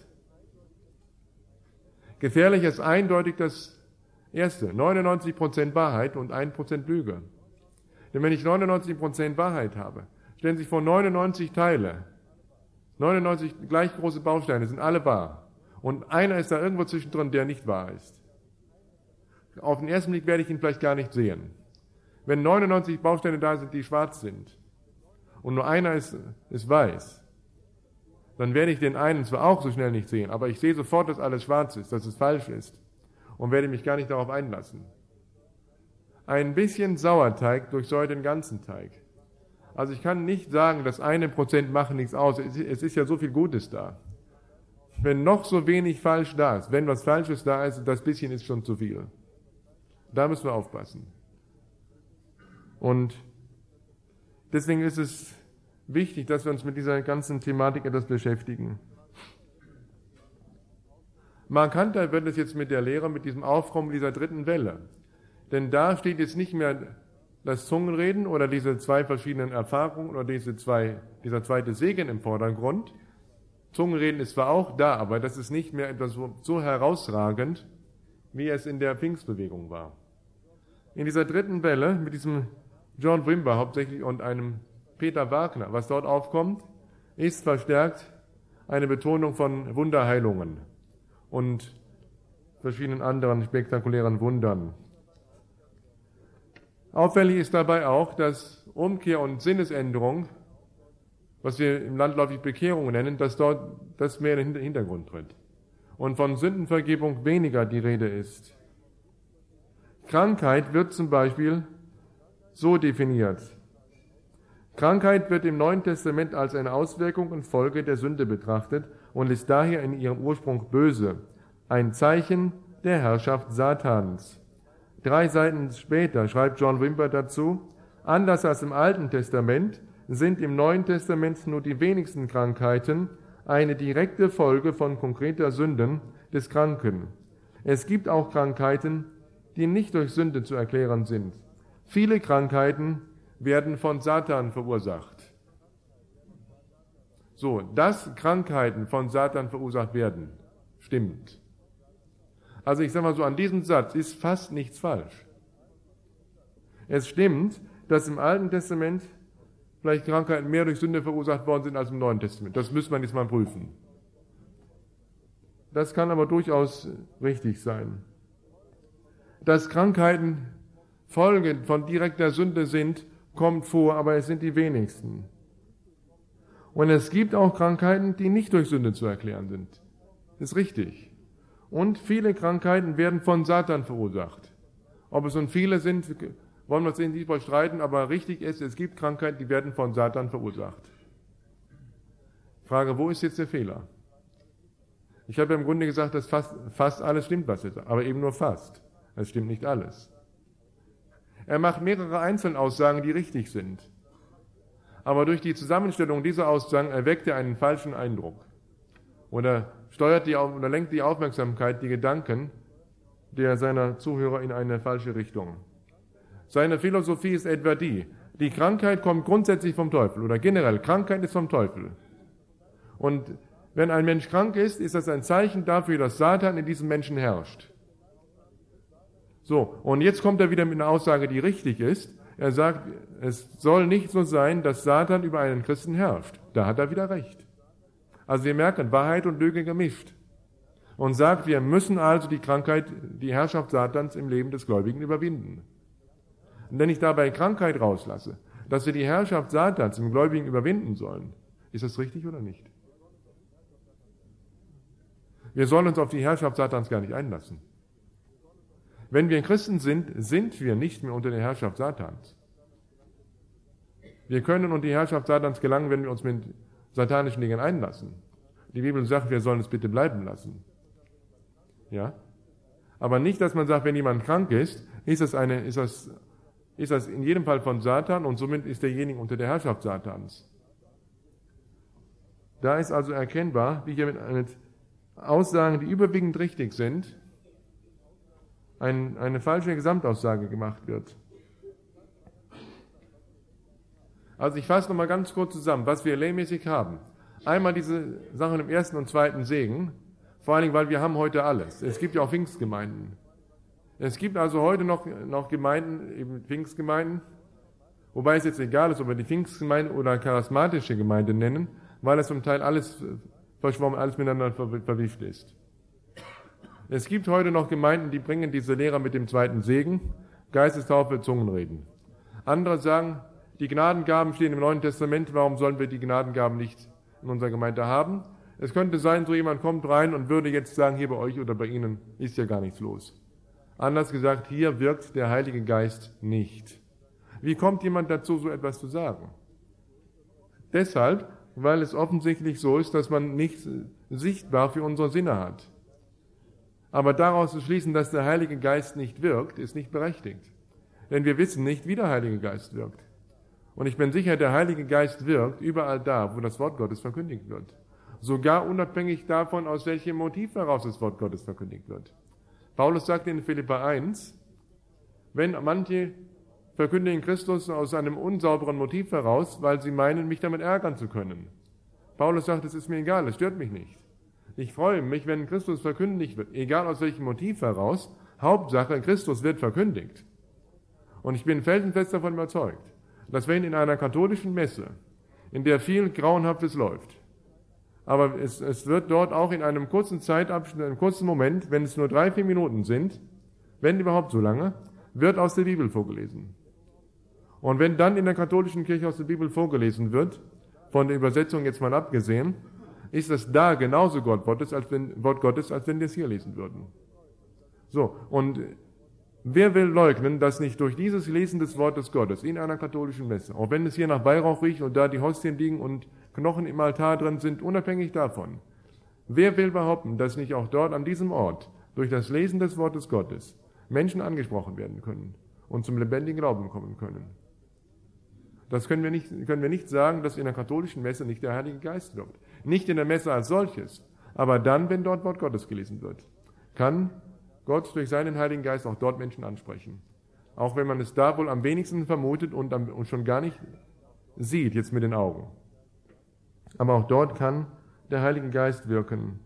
Gefährlich ist eindeutig das Erste, neunundneunzig Prozent Wahrheit und ein Prozent Lüge. Denn wenn ich neunundneunzig Prozent Wahrheit habe, stellen sich vor neunundneunzig Teile, neunundneunzig gleich große Bausteine, sind alle wahr. Und einer ist da irgendwo zwischendrin, der nicht wahr ist. Auf den ersten Blick werde ich ihn vielleicht gar nicht sehen. Wenn neunundneunzig Bausteine da sind, die schwarz sind, und nur einer ist, ist weiß, dann werde ich den einen zwar auch so schnell nicht sehen, aber ich sehe sofort, dass alles schwarz ist, dass es falsch ist, und werde mich gar nicht darauf einlassen. Ein bisschen Sauerteig durchsäuert den ganzen Teig. Also ich kann nicht sagen, das eine Prozent macht nichts aus, es ist ja so viel Gutes da. Wenn noch so wenig falsch da ist, wenn was Falsches da ist, das bisschen ist schon zu viel. Da müssen wir aufpassen. Und deswegen ist es wichtig, dass wir uns mit dieser ganzen Thematik etwas beschäftigen. Markanter wird es jetzt mit der Lehre, mit diesem Aufkommen dieser dritten Welle. Denn da steht jetzt nicht mehr das Zungenreden oder diese zwei verschiedenen Erfahrungen oder diese zwei, dieser zweite Segen im Vordergrund. Zungenreden ist zwar auch da, aber das ist nicht mehr etwas so, so herausragend, wie es in der Pfingstbewegung war. In dieser dritten Welle mit diesem John Wimber hauptsächlich und einem Peter Wagner, was dort aufkommt, ist verstärkt eine Betonung von Wunderheilungen und verschiedenen anderen spektakulären Wundern. Auffällig ist dabei auch, dass Umkehr und Sinnesänderung, was wir im landläufig Bekehrung nennen, dass dort das mehr in den Hintergrund tritt und von Sündenvergebung weniger die Rede ist. Krankheit wird zum Beispiel so definiert. Krankheit wird im Neuen Testament als eine Auswirkung und Folge der Sünde betrachtet und ist daher in ihrem Ursprung böse, ein Zeichen der Herrschaft Satans. Drei Seiten später schreibt John Wimber dazu, anders als im Alten Testament sind im Neuen Testament nur die wenigsten Krankheiten eine direkte Folge von konkreter Sünden des Kranken. Es gibt auch Krankheiten, die nicht durch Sünde zu erklären sind. Viele Krankheiten werden von Satan verursacht. So, dass Krankheiten von Satan verursacht werden, stimmt. Also ich sage mal so, an diesem Satz ist fast nichts falsch. Es stimmt, dass im Alten Testament vielleicht Krankheiten mehr durch Sünde verursacht worden sind als im Neuen Testament. Das müsste man jetzt mal prüfen. Das kann aber durchaus richtig sein. Dass Krankheiten Folge von direkter Sünde sind, kommt vor, aber es sind die wenigsten. Und es gibt auch Krankheiten, die nicht durch Sünde zu erklären sind. Das ist richtig. Und viele Krankheiten werden von Satan verursacht. Ob es nun viele sind, wollen wir uns nicht überstreiten, aber richtig ist, es gibt Krankheiten, die werden von Satan verursacht. Frage, wo ist jetzt der Fehler? Ich habe ja im Grunde gesagt, dass fast, fast alles stimmt, was er sagt, aber eben nur fast. Es stimmt nicht alles. Er macht mehrere Einzelaussagen, die richtig sind. Aber durch die Zusammenstellung dieser Aussagen erweckt er einen falschen Eindruck. oder steuert die oder lenkt die Aufmerksamkeit, die Gedanken der seiner Zuhörer in eine falsche Richtung. Seine Philosophie ist etwa die: Die Krankheit kommt grundsätzlich vom Teufel oder generell, Krankheit ist vom Teufel. Und wenn ein Mensch krank ist, ist das ein Zeichen dafür, dass Satan in diesem Menschen herrscht. So, und jetzt kommt er wieder mit einer Aussage, die richtig ist. Er sagt, es soll nicht so sein, dass Satan über einen Christen herrscht. Da hat er wieder recht. Also wir merken, Wahrheit und Lüge gemischt. Und sagt, wir müssen also die Krankheit, die Herrschaft Satans im Leben des Gläubigen überwinden. Und wenn ich dabei Krankheit rauslasse, dass wir die Herrschaft Satans im Gläubigen überwinden sollen, ist das richtig oder nicht? Wir sollen uns auf die Herrschaft Satans gar nicht einlassen. Wenn wir Christen sind, sind wir nicht mehr unter der Herrschaft Satans. Wir können unter die Herrschaft Satans gelangen, wenn wir uns mit satanischen Dingen einlassen. Die Bibel sagt, wir sollen es bitte bleiben lassen. Ja? Aber nicht, dass man sagt, wenn jemand krank ist, ist das, eine, ist das, ist das in jedem Fall von Satan und somit ist derjenige unter der Herrschaft Satans. Da ist also erkennbar, wie hier mit, mit Aussagen, die überwiegend richtig sind, ein, eine falsche Gesamtaussage gemacht wird. Also ich fasse nochmal ganz kurz zusammen, was wir lehrmäßig haben. Einmal diese Sachen im ersten und zweiten Segen, vor allen Dingen, weil wir haben heute alles. Es gibt ja auch Pfingstgemeinden. Es gibt also heute noch, noch Gemeinden, eben Pfingstgemeinden, wobei es jetzt egal ist, ob wir die Pfingstgemeinde oder charismatische Gemeinde nennen, weil es zum Teil alles verschwommen, alles miteinander verwischt ist. Es gibt heute noch Gemeinden, die bringen diese Lehre mit dem zweiten Segen, Geistestaufe, Zungenreden. Andere sagen, die Gnadengaben stehen im Neuen Testament, warum sollen wir die Gnadengaben nicht in unserer Gemeinde haben? Es könnte sein, so jemand kommt rein und würde jetzt sagen, hier bei euch oder bei Ihnen ist ja gar nichts los. Anders gesagt, hier wirkt der Heilige Geist nicht. Wie kommt jemand dazu, so etwas zu sagen? Deshalb, weil es offensichtlich so ist, dass man nichts sichtbar für unsere Sinne hat. Aber daraus zu schließen, dass der Heilige Geist nicht wirkt, ist nicht berechtigt. Denn wir wissen nicht, wie der Heilige Geist wirkt. Und ich bin sicher, der Heilige Geist wirkt überall da, wo das Wort Gottes verkündigt wird. Sogar unabhängig davon, aus welchem Motiv heraus das Wort Gottes verkündigt wird. Paulus sagt in Philipper eins, wenn manche verkündigen Christus aus einem unsauberen Motiv heraus, weil sie meinen, mich damit ärgern zu können. Paulus sagt, es ist mir egal, es stört mich nicht. Ich freue mich, wenn Christus verkündigt wird, egal aus welchem Motiv heraus. Hauptsache, Christus wird verkündigt. Und ich bin felsenfest davon überzeugt, dass wenn in einer katholischen Messe, in der viel Grauenhaftes läuft, aber es, es wird dort auch in einem kurzen Zeitabschnitt, einem kurzen Moment, wenn es nur drei, vier Minuten sind, wenn überhaupt so lange, wird aus der Bibel vorgelesen. Und wenn dann in der katholischen Kirche aus der Bibel vorgelesen wird, von der Übersetzung jetzt mal abgesehen, ist es da genauso Wort Gottes, als wenn, Wort Gottes, als wenn wir es hier lesen würden. So, und wer will leugnen, dass nicht durch dieses Lesen des Wortes Gottes in einer katholischen Messe, auch wenn es hier nach Weihrauch riecht und da die Hostien liegen und Knochen im Altar drin sind, unabhängig davon, wer will behaupten, dass nicht auch dort an diesem Ort durch das Lesen des Wortes Gottes Menschen angesprochen werden können und zum lebendigen Glauben kommen können? Das können wir nicht, können wir nicht sagen, dass in der katholischen Messe nicht der Heilige Geist wirkt. Nicht in der Messe als solches, aber dann, wenn dort Wort Gottes gelesen wird, kann Gott durch seinen Heiligen Geist auch dort Menschen ansprechen. Auch wenn man es da wohl am wenigsten vermutet und, am, und schon gar nicht sieht, jetzt mit den Augen. Aber auch dort kann der Heilige Geist wirken.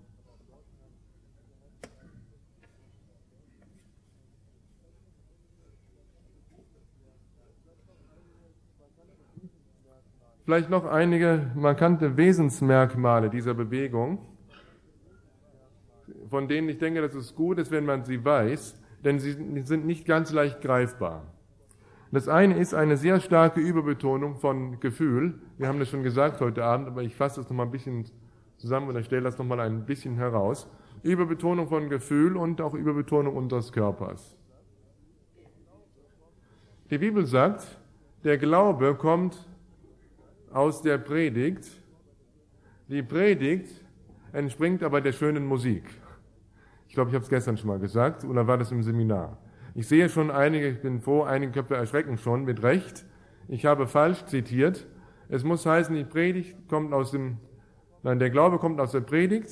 Vielleicht noch einige markante Wesensmerkmale dieser Bewegung, von denen ich denke, dass es gut ist, wenn man sie weiß, denn sie sind nicht ganz leicht greifbar. Das eine ist eine sehr starke Überbetonung von Gefühl. Wir haben das schon gesagt heute Abend, aber ich fasse das noch mal ein bisschen zusammen oder stelle das noch mal ein bisschen heraus. Überbetonung von Gefühl und auch Überbetonung unseres Körpers. Die Bibel sagt, der Glaube kommt aus der Predigt. Die Predigt entspringt aber der schönen Musik. Ich glaube, ich habe es gestern schon mal gesagt, oder war das im Seminar? Ich sehe schon einige, ich bin froh, einige Köpfe erschrecken schon, mit Recht. Ich habe falsch zitiert. Es muss heißen, die Predigt kommt aus dem, nein, der Glaube kommt aus der Predigt,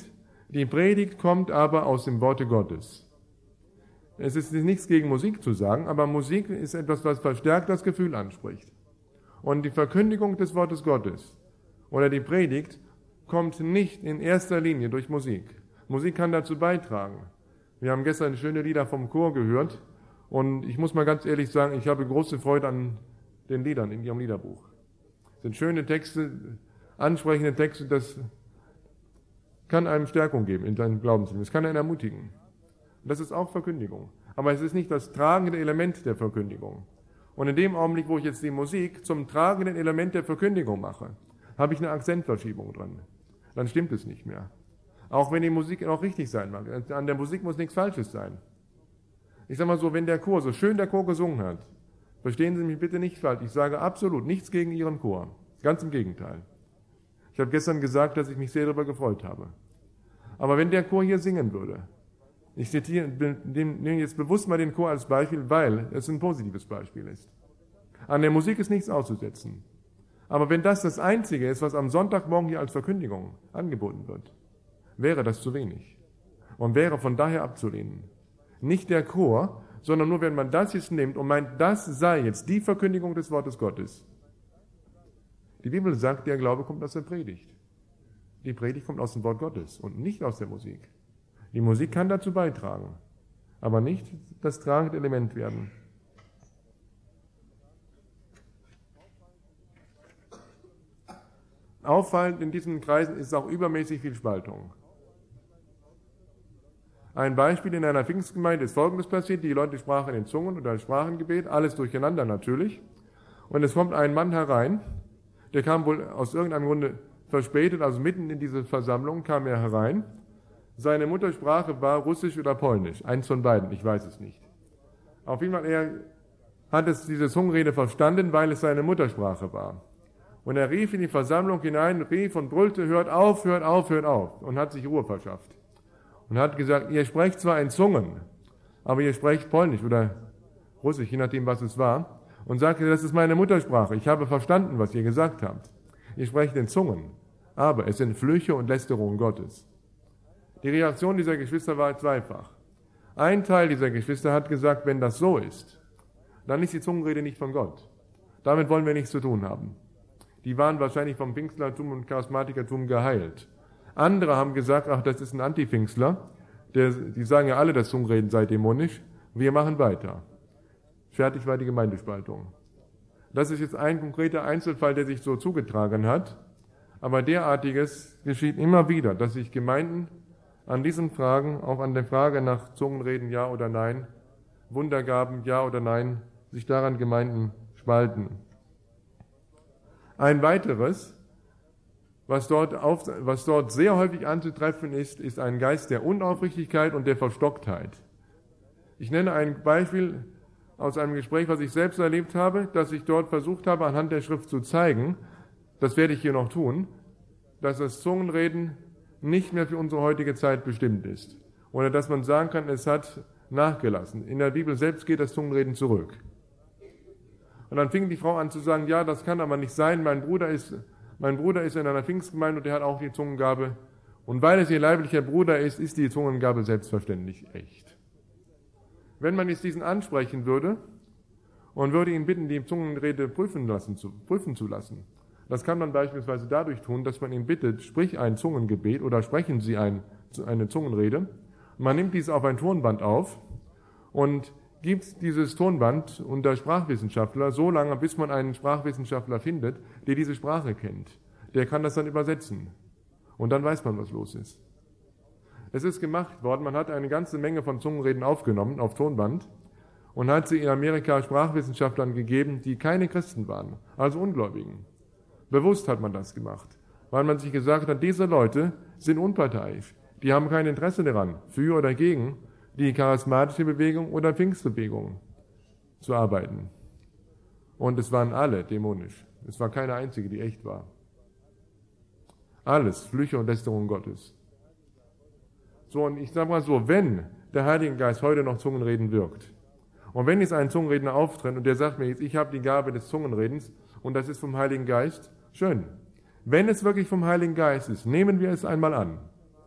Die Predigt kommt aber aus dem Worte Gottes. Es ist nichts gegen Musik zu sagen, aber Musik ist etwas, was verstärkt das Gefühl anspricht. Und die Verkündigung des Wortes Gottes oder die Predigt kommt nicht in erster Linie durch Musik. Musik kann dazu beitragen. Wir haben gestern schöne Lieder vom Chor gehört und ich muss mal ganz ehrlich sagen, ich habe große Freude an den Liedern in ihrem Liederbuch. Es sind schöne Texte, ansprechende Texte, das kann einem Stärkung geben in seinem Glaubensleben. Es kann einen ermutigen. Das ist auch Verkündigung. Aber es ist nicht das tragende Element der Verkündigung. Und in dem Augenblick, wo ich jetzt die Musik zum tragenden Element der Verkündigung mache, habe ich eine Akzentverschiebung drin. Dann stimmt es nicht mehr. Auch wenn die Musik auch richtig sein mag. An der Musik muss nichts Falsches sein. Ich sage mal so, wenn der Chor, so schön der Chor gesungen hat, verstehen Sie mich bitte nicht falsch, ich sage absolut nichts gegen Ihren Chor. Ganz im Gegenteil. Ich habe gestern gesagt, dass ich mich sehr darüber gefreut habe. Aber wenn der Chor hier singen würde, ich zitiere, nehme jetzt bewusst mal den Chor als Beispiel, weil es ein positives Beispiel ist. An der Musik ist nichts auszusetzen. Aber wenn das das Einzige ist, was am Sonntagmorgen hier als Verkündigung angeboten wird, wäre das zu wenig und wäre von daher abzulehnen. Nicht der Chor, sondern nur, wenn man das jetzt nimmt und meint, das sei jetzt die Verkündigung des Wortes Gottes. Die Bibel sagt, der Glaube kommt aus der Predigt. Die Predigt kommt aus dem Wort Gottes und nicht aus der Musik. Die Musik kann dazu beitragen, aber nicht das tragende Element werden. Auffallend in diesen Kreisen ist auch übermäßig viel Spaltung. Ein Beispiel in einer Pfingstgemeinde ist Folgendes passiert: Die Leute sprachen in Zungen oder Sprachengebet, alles durcheinander natürlich. Und es kommt ein Mann herein, der kam wohl aus irgendeinem Grunde verspätet, also mitten in diese Versammlung kam er herein. Seine Muttersprache war Russisch oder Polnisch, eins von beiden, ich weiß es nicht. Auf jeden Fall, er hat es, diese Zungenrede verstanden, weil es seine Muttersprache war. Und er rief in die Versammlung hinein, rief und brüllte, hört auf, hört auf, hört auf, und hat sich Ruhe verschafft. Und hat gesagt, ihr sprecht zwar in Zungen, aber ihr sprecht Polnisch oder Russisch, je nachdem, was es war, und sagte, das ist meine Muttersprache, ich habe verstanden, was ihr gesagt habt. Ihr sprecht in Zungen, aber es sind Flüche und Lästerungen Gottes. Die Reaktion dieser Geschwister war zweifach. Ein Teil dieser Geschwister hat gesagt, wenn das so ist, dann ist die Zungenrede nicht von Gott. Damit wollen wir nichts zu tun haben. Die waren wahrscheinlich vom Pfingstlertum und Charismatikertum geheilt. Andere haben gesagt, ach, das ist ein Antipfingstler, der, die sagen ja alle, dass Zungenreden sei dämonisch, wir machen weiter. Fertig war die Gemeindespaltung. Das ist jetzt ein konkreter Einzelfall, der sich so zugetragen hat, aber derartiges geschieht immer wieder, dass sich Gemeinden an diesen Fragen, auch an der Frage nach Zungenreden ja oder nein, Wundergaben ja oder nein, sich daran Gemeinden spalten. Ein weiteres, was dort, auf, was dort sehr häufig anzutreffen ist, ist ein Geist der Unaufrichtigkeit und der Verstocktheit. Ich nenne ein Beispiel aus einem Gespräch, was ich selbst erlebt habe, dass ich dort versucht habe, anhand der Schrift zu zeigen, das werde ich hier noch tun, dass das Zungenreden nicht mehr für unsere heutige Zeit bestimmt ist. Oder dass man sagen kann, es hat nachgelassen. In der Bibel selbst geht das Zungenreden zurück. Und dann fing die Frau an zu sagen, ja, das kann aber nicht sein, mein Bruder ist, mein Bruder ist in einer Pfingstgemeinde und der hat auch die Zungengabe. Und weil es ihr leiblicher Bruder ist, ist die Zungengabe selbstverständlich echt. Wenn man jetzt diesen ansprechen würde und würde ihn bitten, die Zungenrede prüfen, lassen, zu, prüfen zu lassen, das kann man beispielsweise dadurch tun, dass man ihn bittet, sprich ein Zungengebet oder sprechen Sie ein, eine Zungenrede. Man nimmt dies auf ein Tonband auf und gibt dieses Tonband unter Sprachwissenschaftler so lange, bis man einen Sprachwissenschaftler findet, der diese Sprache kennt. Der kann das dann übersetzen. Und dann weiß man, was los ist. Es ist gemacht worden, man hat eine ganze Menge von Zungenreden aufgenommen auf Tonband und hat sie in Amerika Sprachwissenschaftlern gegeben, die keine Christen waren, also Ungläubigen. Bewusst hat man das gemacht, weil man sich gesagt hat, diese Leute sind unparteiisch. Die haben kein Interesse daran, für oder gegen die charismatische Bewegung oder Pfingstbewegung zu arbeiten. Und es waren alle dämonisch. Es war keine einzige, die echt war. Alles Flüche und Lästerungen Gottes. So, und ich sage mal so, wenn der Heilige Geist heute noch Zungenreden wirkt und wenn jetzt ein Zungenredner auftritt und der sagt mir jetzt, ich habe die Gabe des Zungenredens und das ist vom Heiligen Geist, schön. Wenn es wirklich vom Heiligen Geist ist, nehmen wir es einmal an.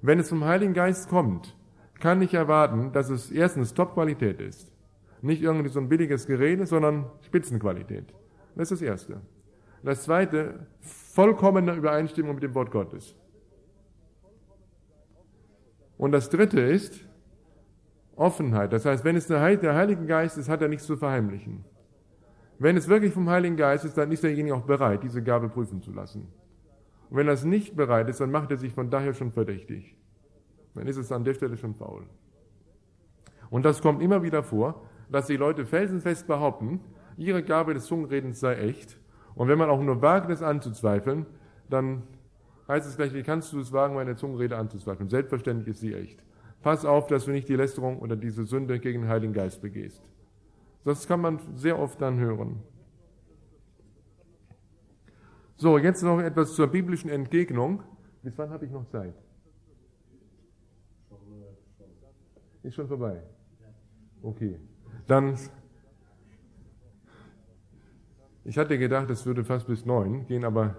Wenn es vom Heiligen Geist kommt, kann ich erwarten, dass es erstens Top-Qualität ist. Nicht irgendwie so ein billiges Gerede, sondern Spitzenqualität. Das ist das Erste. Das Zweite, vollkommene Übereinstimmung mit dem Wort Gottes. Und das Dritte ist Offenheit. Das heißt, wenn es der Heilige Geist ist, hat er nichts zu verheimlichen. Wenn es wirklich vom Heiligen Geist ist, dann ist derjenige auch bereit, diese Gabe prüfen zu lassen. Und wenn er es nicht bereit ist, dann macht er sich von daher schon verdächtig. Dann ist es an der Stelle schon faul. Und das kommt immer wieder vor, dass die Leute felsenfest behaupten, ihre Gabe des Zungenredens sei echt. Und wenn man auch nur wagt, es anzuzweifeln, dann heißt es gleich, wie kannst du es wagen, meine Zungenrede anzuzweifeln? Selbstverständlich ist sie echt. Pass auf, dass du nicht die Lästerung oder diese Sünde gegen den Heiligen Geist begehst. Das kann man sehr oft dann hören. So, jetzt noch etwas zur biblischen Entgegnung. Bis wann habe ich noch Zeit? Ist schon vorbei? Okay. Dann, ich hatte gedacht, es würde fast bis neun gehen, aber...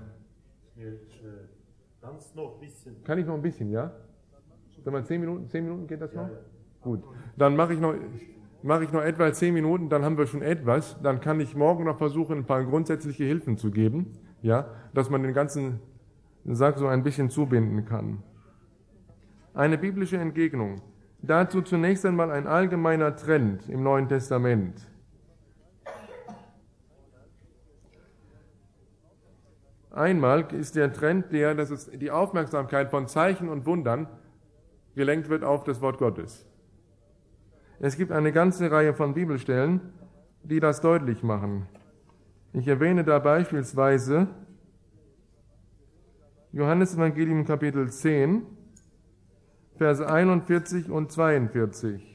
Ganz noch ein bisschen. Kann ich noch ein bisschen, ja? Sag mal, zehn Minuten, zehn Minuten geht das noch? Ja, ja. Gut. Dann mache ich noch... mache ich noch etwa zehn Minuten, dann haben wir schon etwas, dann kann ich morgen noch versuchen, ein paar grundsätzliche Hilfen zu geben, ja, dass man den ganzen Sack so ein bisschen zubinden kann. Eine biblische Entgegnung. Dazu zunächst einmal ein allgemeiner Trend im Neuen Testament. Einmal ist der Trend der, dass es die Aufmerksamkeit von Zeichen und Wundern gelenkt wird auf das Wort Gottes. Es gibt eine ganze Reihe von Bibelstellen, die das deutlich machen. Ich erwähne da beispielsweise Johannesevangelium Kapitel zehn, Verse einundvierzig und zweiundvierzig.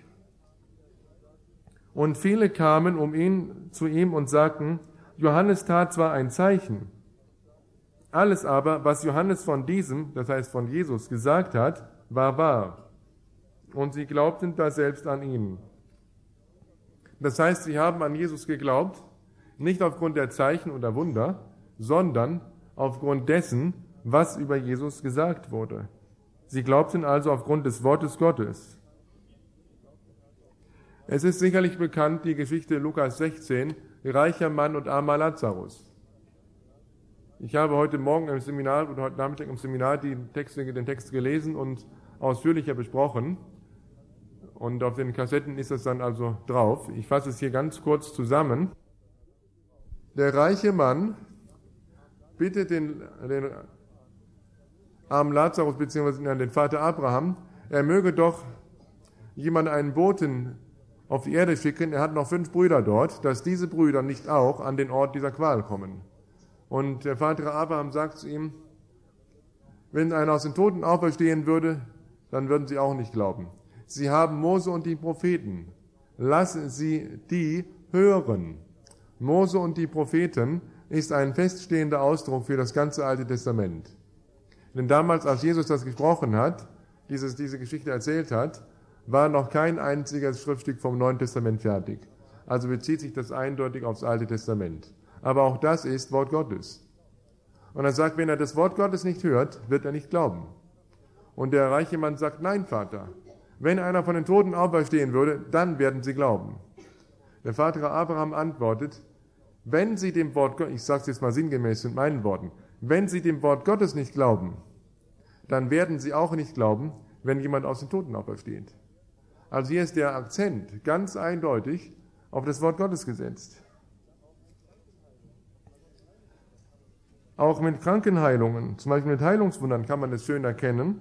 Und viele kamen um ihn, zu ihm und sagten, Johannes tat zwar ein Zeichen, alles aber, was Johannes von diesem, das heißt von Jesus, gesagt hat, war wahr. Und sie glaubten da selbst an ihn. Das heißt, sie haben an Jesus geglaubt, nicht aufgrund der Zeichen oder Wunder, sondern aufgrund dessen, was über Jesus gesagt wurde. Sie glaubten also aufgrund des Wortes Gottes. Es ist sicherlich bekannt, die Geschichte Lukas sechzehn, reicher Mann und armer Lazarus. Ich habe heute Morgen im Seminar oder heute Nachmittag im Seminar die Texte, den Text gelesen und ausführlicher besprochen. Und auf den Kassetten ist das dann also drauf. Ich fasse es hier ganz kurz zusammen. Der reiche Mann bittet den, den armen Lazarus bzw. den Vater Abraham, er möge doch jemand einen Boten auf die Erde schicken, er hat noch fünf Brüder dort, dass diese Brüder nicht auch an den Ort dieser Qual kommen. Und der Vater Abraham sagt zu ihm, wenn einer aus den Toten auferstehen würde, dann würden sie auch nicht glauben. Sie haben Mose und die Propheten. Lassen Sie die hören. Mose und die Propheten ist ein feststehender Ausdruck für das ganze Alte Testament. Denn damals, als Jesus das gesprochen hat, dieses, diese Geschichte erzählt hat, war noch kein einziges Schriftstück vom Neuen Testament fertig. Also bezieht sich das eindeutig aufs Alte Testament. Aber auch das ist Wort Gottes. Und er sagt, wenn er das Wort Gottes nicht hört, wird er nicht glauben. Und der reiche Mann sagt, nein, Vater, wenn einer von den Toten auferstehen würde, dann werden sie glauben. Der Vater Abraham antwortet, wenn sie dem Wort Gottes, ich sage es jetzt mal sinngemäß mit meinen Worten, wenn sie dem Wort Gottes nicht glauben, dann werden sie auch nicht glauben, wenn jemand aus den Toten aufersteht. Also hier ist der Akzent ganz eindeutig auf das Wort Gottes gesetzt. Auch mit Krankenheilungen, zum Beispiel mit Heilungswundern, kann man es schön erkennen.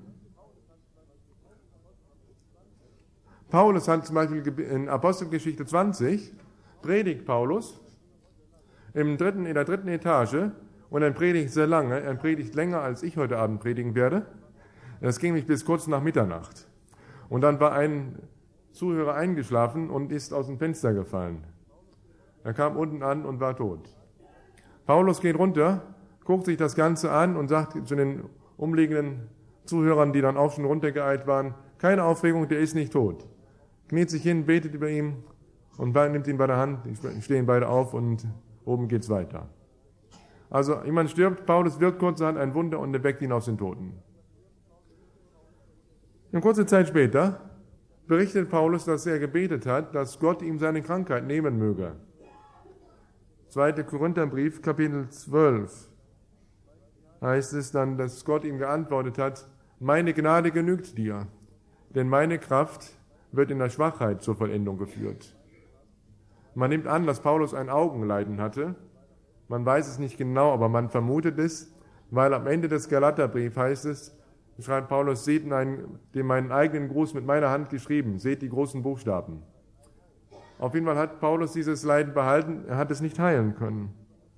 Paulus hat zum Beispiel in Apostelgeschichte zwanzig, predigt Paulus im dritten, in der dritten Etage und er predigt sehr lange, er predigt länger, als ich heute Abend predigen werde. Das ging nämlich bis kurz nach Mitternacht. Und dann war ein Zuhörer eingeschlafen und ist aus dem Fenster gefallen. Er kam unten an und war tot. Paulus geht runter, guckt sich das Ganze an und sagt zu den umliegenden Zuhörern, die dann auch schon runtergeeilt waren, keine Aufregung, der ist nicht tot. Kniet sich hin, betet über ihn und nimmt ihn bei der Hand, die stehen beide auf und oben geht's weiter. Also jemand stirbt, Paulus wirkt kurzerhand ein Wunder und er weckt ihn aus den Toten. Und kurze Zeit später berichtet Paulus, dass er gebetet hat, dass Gott ihm seine Krankheit nehmen möge. zweiter Korintherbrief, Kapitel zwölf, heißt es dann, dass Gott ihm geantwortet hat, meine Gnade genügt dir, denn meine Kraft wird in der Schwachheit zur Vollendung geführt. Man nimmt an, dass Paulus ein Augenleiden hatte. Man weiß es nicht genau, aber man vermutet es, weil am Ende des Galaterbriefs heißt es, schreibt Paulus, seht meinen, dem meinen eigenen Gruß mit meiner Hand geschrieben, seht die großen Buchstaben. Auf jeden Fall hat Paulus dieses Leiden behalten, er hat es nicht heilen können.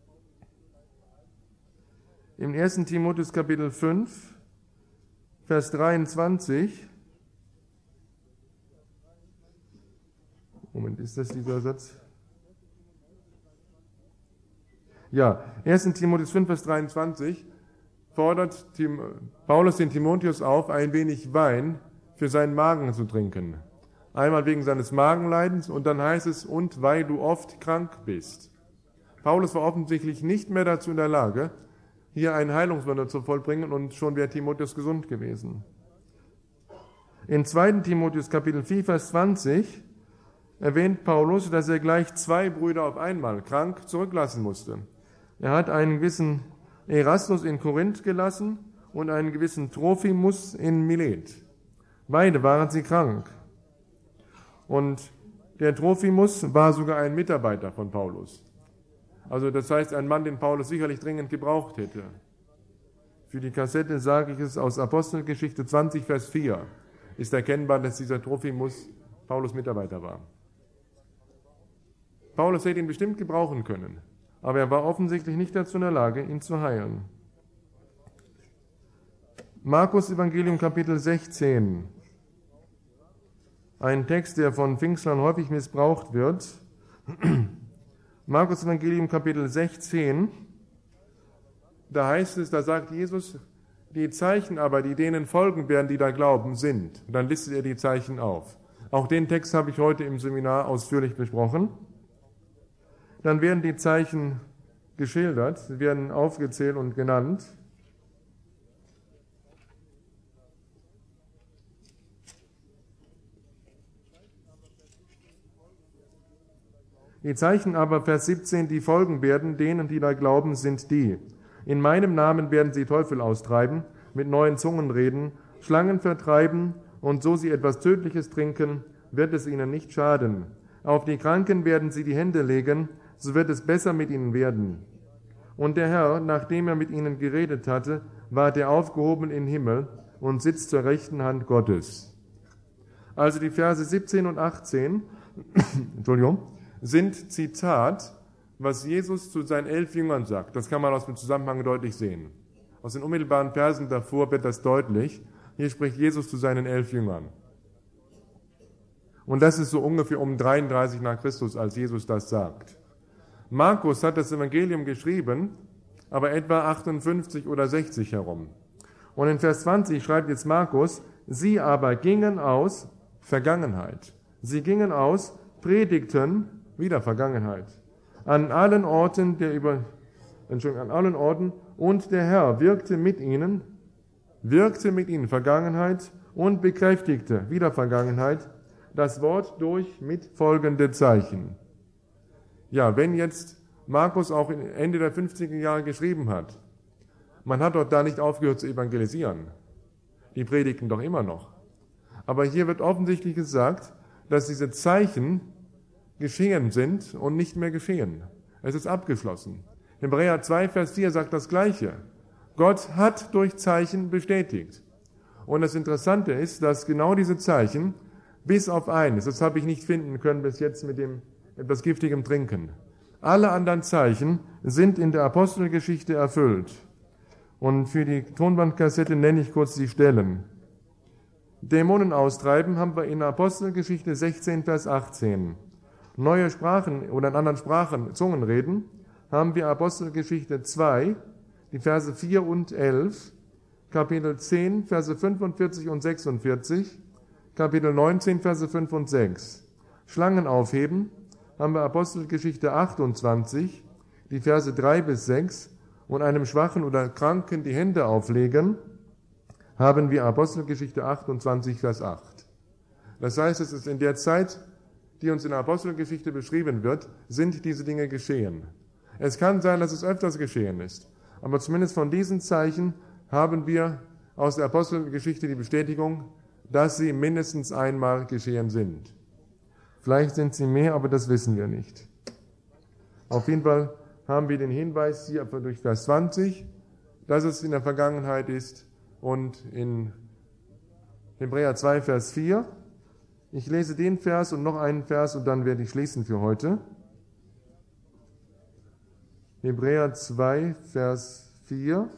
Im ersten Timotheus Kapitel fünf, Vers dreiundzwanzig, Moment, ist das dieser Satz? Ja, ersten Timotheus fünf, Vers dreiundzwanzig fordert Tim, Paulus den Timotheus auf, ein wenig Wein für seinen Magen zu trinken. Einmal wegen seines Magenleidens und dann heißt es, und weil du oft krank bist. Paulus war offensichtlich nicht mehr dazu in der Lage, hier ein Heilungswunder zu vollbringen und schon wäre Timotheus gesund gewesen. In zweiten Timotheus Kapitel vier, Vers zwanzig erwähnt Paulus, dass er gleich zwei Brüder auf einmal krank zurücklassen musste. Er hat einen gewissen Erastus in Korinth gelassen und einen gewissen Trophimus in Milet. Beide waren sie krank. Und der Trophimus war sogar ein Mitarbeiter von Paulus. Also das heißt, ein Mann, den Paulus sicherlich dringend gebraucht hätte. Für die Kassette sage ich es aus Apostelgeschichte zwanzig, Vers vier, ist erkennbar, dass dieser Trophimus Paulus Mitarbeiter war. Paulus hätte ihn bestimmt gebrauchen können, aber er war offensichtlich nicht dazu in der Lage, ihn zu heilen. Markus Evangelium Kapitel sechzehn, ein Text, der von Pfingstlern häufig missbraucht wird. Markus Evangelium Kapitel sechzehn, da heißt es, da sagt Jesus, die Zeichen aber, die denen folgen werden, die da glauben, sind. Und dann listet er die Zeichen auf. Auch den Text habe ich heute im Seminar ausführlich besprochen. Dann werden die Zeichen geschildert, sie werden aufgezählt und genannt. Die Zeichen aber, Vers siebzehn, die folgen werden, denen, die da glauben, sind die. In meinem Namen werden sie Teufel austreiben, mit neuen Zungen reden, Schlangen vertreiben, und so sie etwas Tödliches trinken, wird es ihnen nicht schaden. Auf die Kranken werden sie die Hände legen, so wird es besser mit ihnen werden. Und der Herr, nachdem er mit ihnen geredet hatte, ward er aufgehoben in den Himmel und sitzt zur rechten Hand Gottes. Also die Verse siebzehn und achtzehn, Entschuldigung, sind Zitat, was Jesus zu seinen elf Jüngern sagt. Das kann man aus dem Zusammenhang deutlich sehen. Aus den unmittelbaren Versen davor wird das deutlich. Hier spricht Jesus zu seinen elf Jüngern. Und das ist so ungefähr um dreiunddreißig nach Christus, als Jesus das sagt. Markus hat das Evangelium geschrieben, aber etwa achtundfünfzig oder sechzig herum. Und in Vers zwanzig schreibt jetzt Markus, sie aber gingen aus, Vergangenheit. Sie gingen aus, predigten, wieder Vergangenheit, an allen Orten der über, Entschuldigung, an allen Orten, und der Herr wirkte mit ihnen, wirkte mit ihnen, Vergangenheit, und bekräftigte, wieder Vergangenheit, das Wort durch mit folgende Zeichen. Ja, wenn jetzt Markus auch Ende der fünfziger Jahre geschrieben hat, man hat dort da nicht aufgehört zu evangelisieren. Die predigen doch immer noch. Aber hier wird offensichtlich gesagt, dass diese Zeichen geschehen sind und nicht mehr geschehen. Es ist abgeschlossen. Hebräer zwei, Vers vier sagt das Gleiche. Gott hat durch Zeichen bestätigt. Und das Interessante ist, dass genau diese Zeichen, bis auf eines, das habe ich nicht finden können bis jetzt mit dem etwas giftigem Trinken, alle anderen Zeichen sind in der Apostelgeschichte erfüllt. Und für die Tonbandkassette nenne ich kurz die Stellen. Dämonen austreiben haben wir in der Apostelgeschichte sechzehn, Vers achtzehn. Neue Sprachen oder in anderen Sprachen Zungen reden, haben wir Apostelgeschichte zwei, die Verse vier und elf, Kapitel zehn, Verse fünfundvierzig und sechsundvierzig, Kapitel neunzehn, Verse fünf und sechs. Schlangen aufheben, haben wir Apostelgeschichte achtundzwanzig, die Verse drei bis sechs, und einem Schwachen oder Kranken die Hände auflegen, haben wir Apostelgeschichte achtundzwanzig, Vers acht. Das heißt, es ist in der Zeit, die uns in der Apostelgeschichte beschrieben wird, sind diese Dinge geschehen. Es kann sein, dass es öfters geschehen ist, aber zumindest von diesen Zeichen haben wir aus der Apostelgeschichte die Bestätigung, dass sie mindestens einmal geschehen sind. Vielleicht sind sie mehr, aber das wissen wir nicht. Auf jeden Fall haben wir den Hinweis hier durch Vers zwanzig, dass es in der Vergangenheit ist, und in Hebräer zwei, Vers vier. Ich lese den Vers und noch einen Vers und dann werde ich schließen für heute. Hebräer zwei, Vers vier.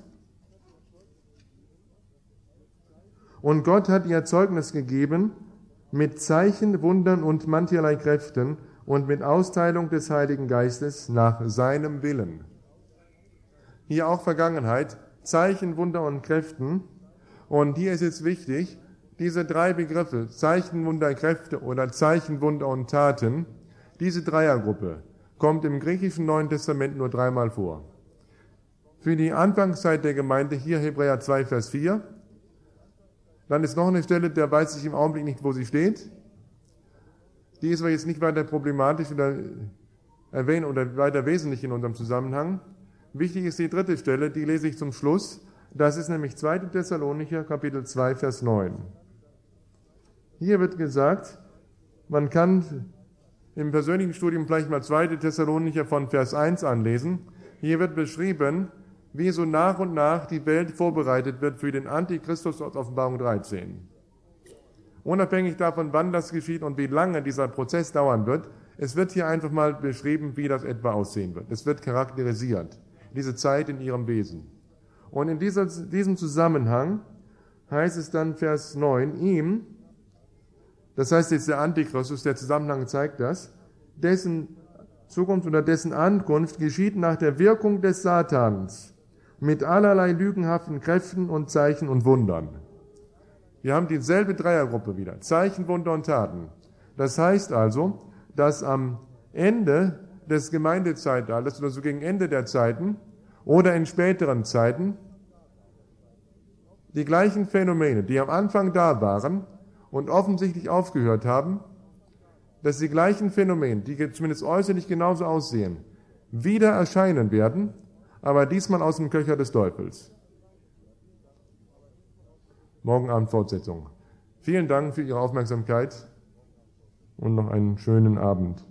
Und Gott hat ihr Zeugnis gegeben mit Zeichen, Wundern und mancherlei Kräften und mit Austeilung des Heiligen Geistes nach seinem Willen. Hier auch Vergangenheit, Zeichen, Wunder und Kräften. Und hier ist jetzt wichtig, diese drei Begriffe, Zeichen, Wunder, Kräfte oder Zeichen, Wunder und Taten, diese Dreiergruppe kommt im griechischen Neuen Testament nur dreimal vor. Für die Anfangszeit der Gemeinde hier Hebräer zwei, Vers vier. Dann ist noch eine Stelle, da weiß ich im Augenblick nicht, wo sie steht. Die ist aber jetzt nicht weiter problematisch oder erwähnt oder weiter wesentlich in unserem Zusammenhang. Wichtig ist die dritte Stelle, die lese ich zum Schluss. Das ist nämlich zweiter Thessalonicher, Kapitel zwei, Vers neun. Hier wird gesagt, man kann im persönlichen Studium vielleicht mal zweiter Thessalonicher von Vers eins anlesen. Hier wird beschrieben, wie so nach und nach die Welt vorbereitet wird für den Antichristus aus Offenbarung dreizehn. Unabhängig davon, wann das geschieht und wie lange dieser Prozess dauern wird, es wird hier einfach mal beschrieben, wie das etwa aussehen wird. Es wird charakterisiert, diese Zeit in ihrem Wesen. Und in dieser, diesem Zusammenhang heißt es dann Vers neun, ihm, das heißt jetzt der Antichristus, der Zusammenhang zeigt das, dessen Zukunft oder dessen Ankunft geschieht nach der Wirkung des Satans mit allerlei lügenhaften Kräften und Zeichen und Wundern. Wir haben dieselbe Dreiergruppe wieder, Zeichen, Wunder und Taten. Das heißt also, dass am Ende des Gemeindezeitalters oder so gegen Ende der Zeiten oder in späteren Zeiten die gleichen Phänomene, die am Anfang da waren und offensichtlich aufgehört haben, dass die gleichen Phänomene, die zumindest äußerlich genauso aussehen, wieder erscheinen werden, aber diesmal aus dem Köcher des Teufels. Morgen Abend Fortsetzung. Vielen Dank für Ihre Aufmerksamkeit und noch einen schönen Abend.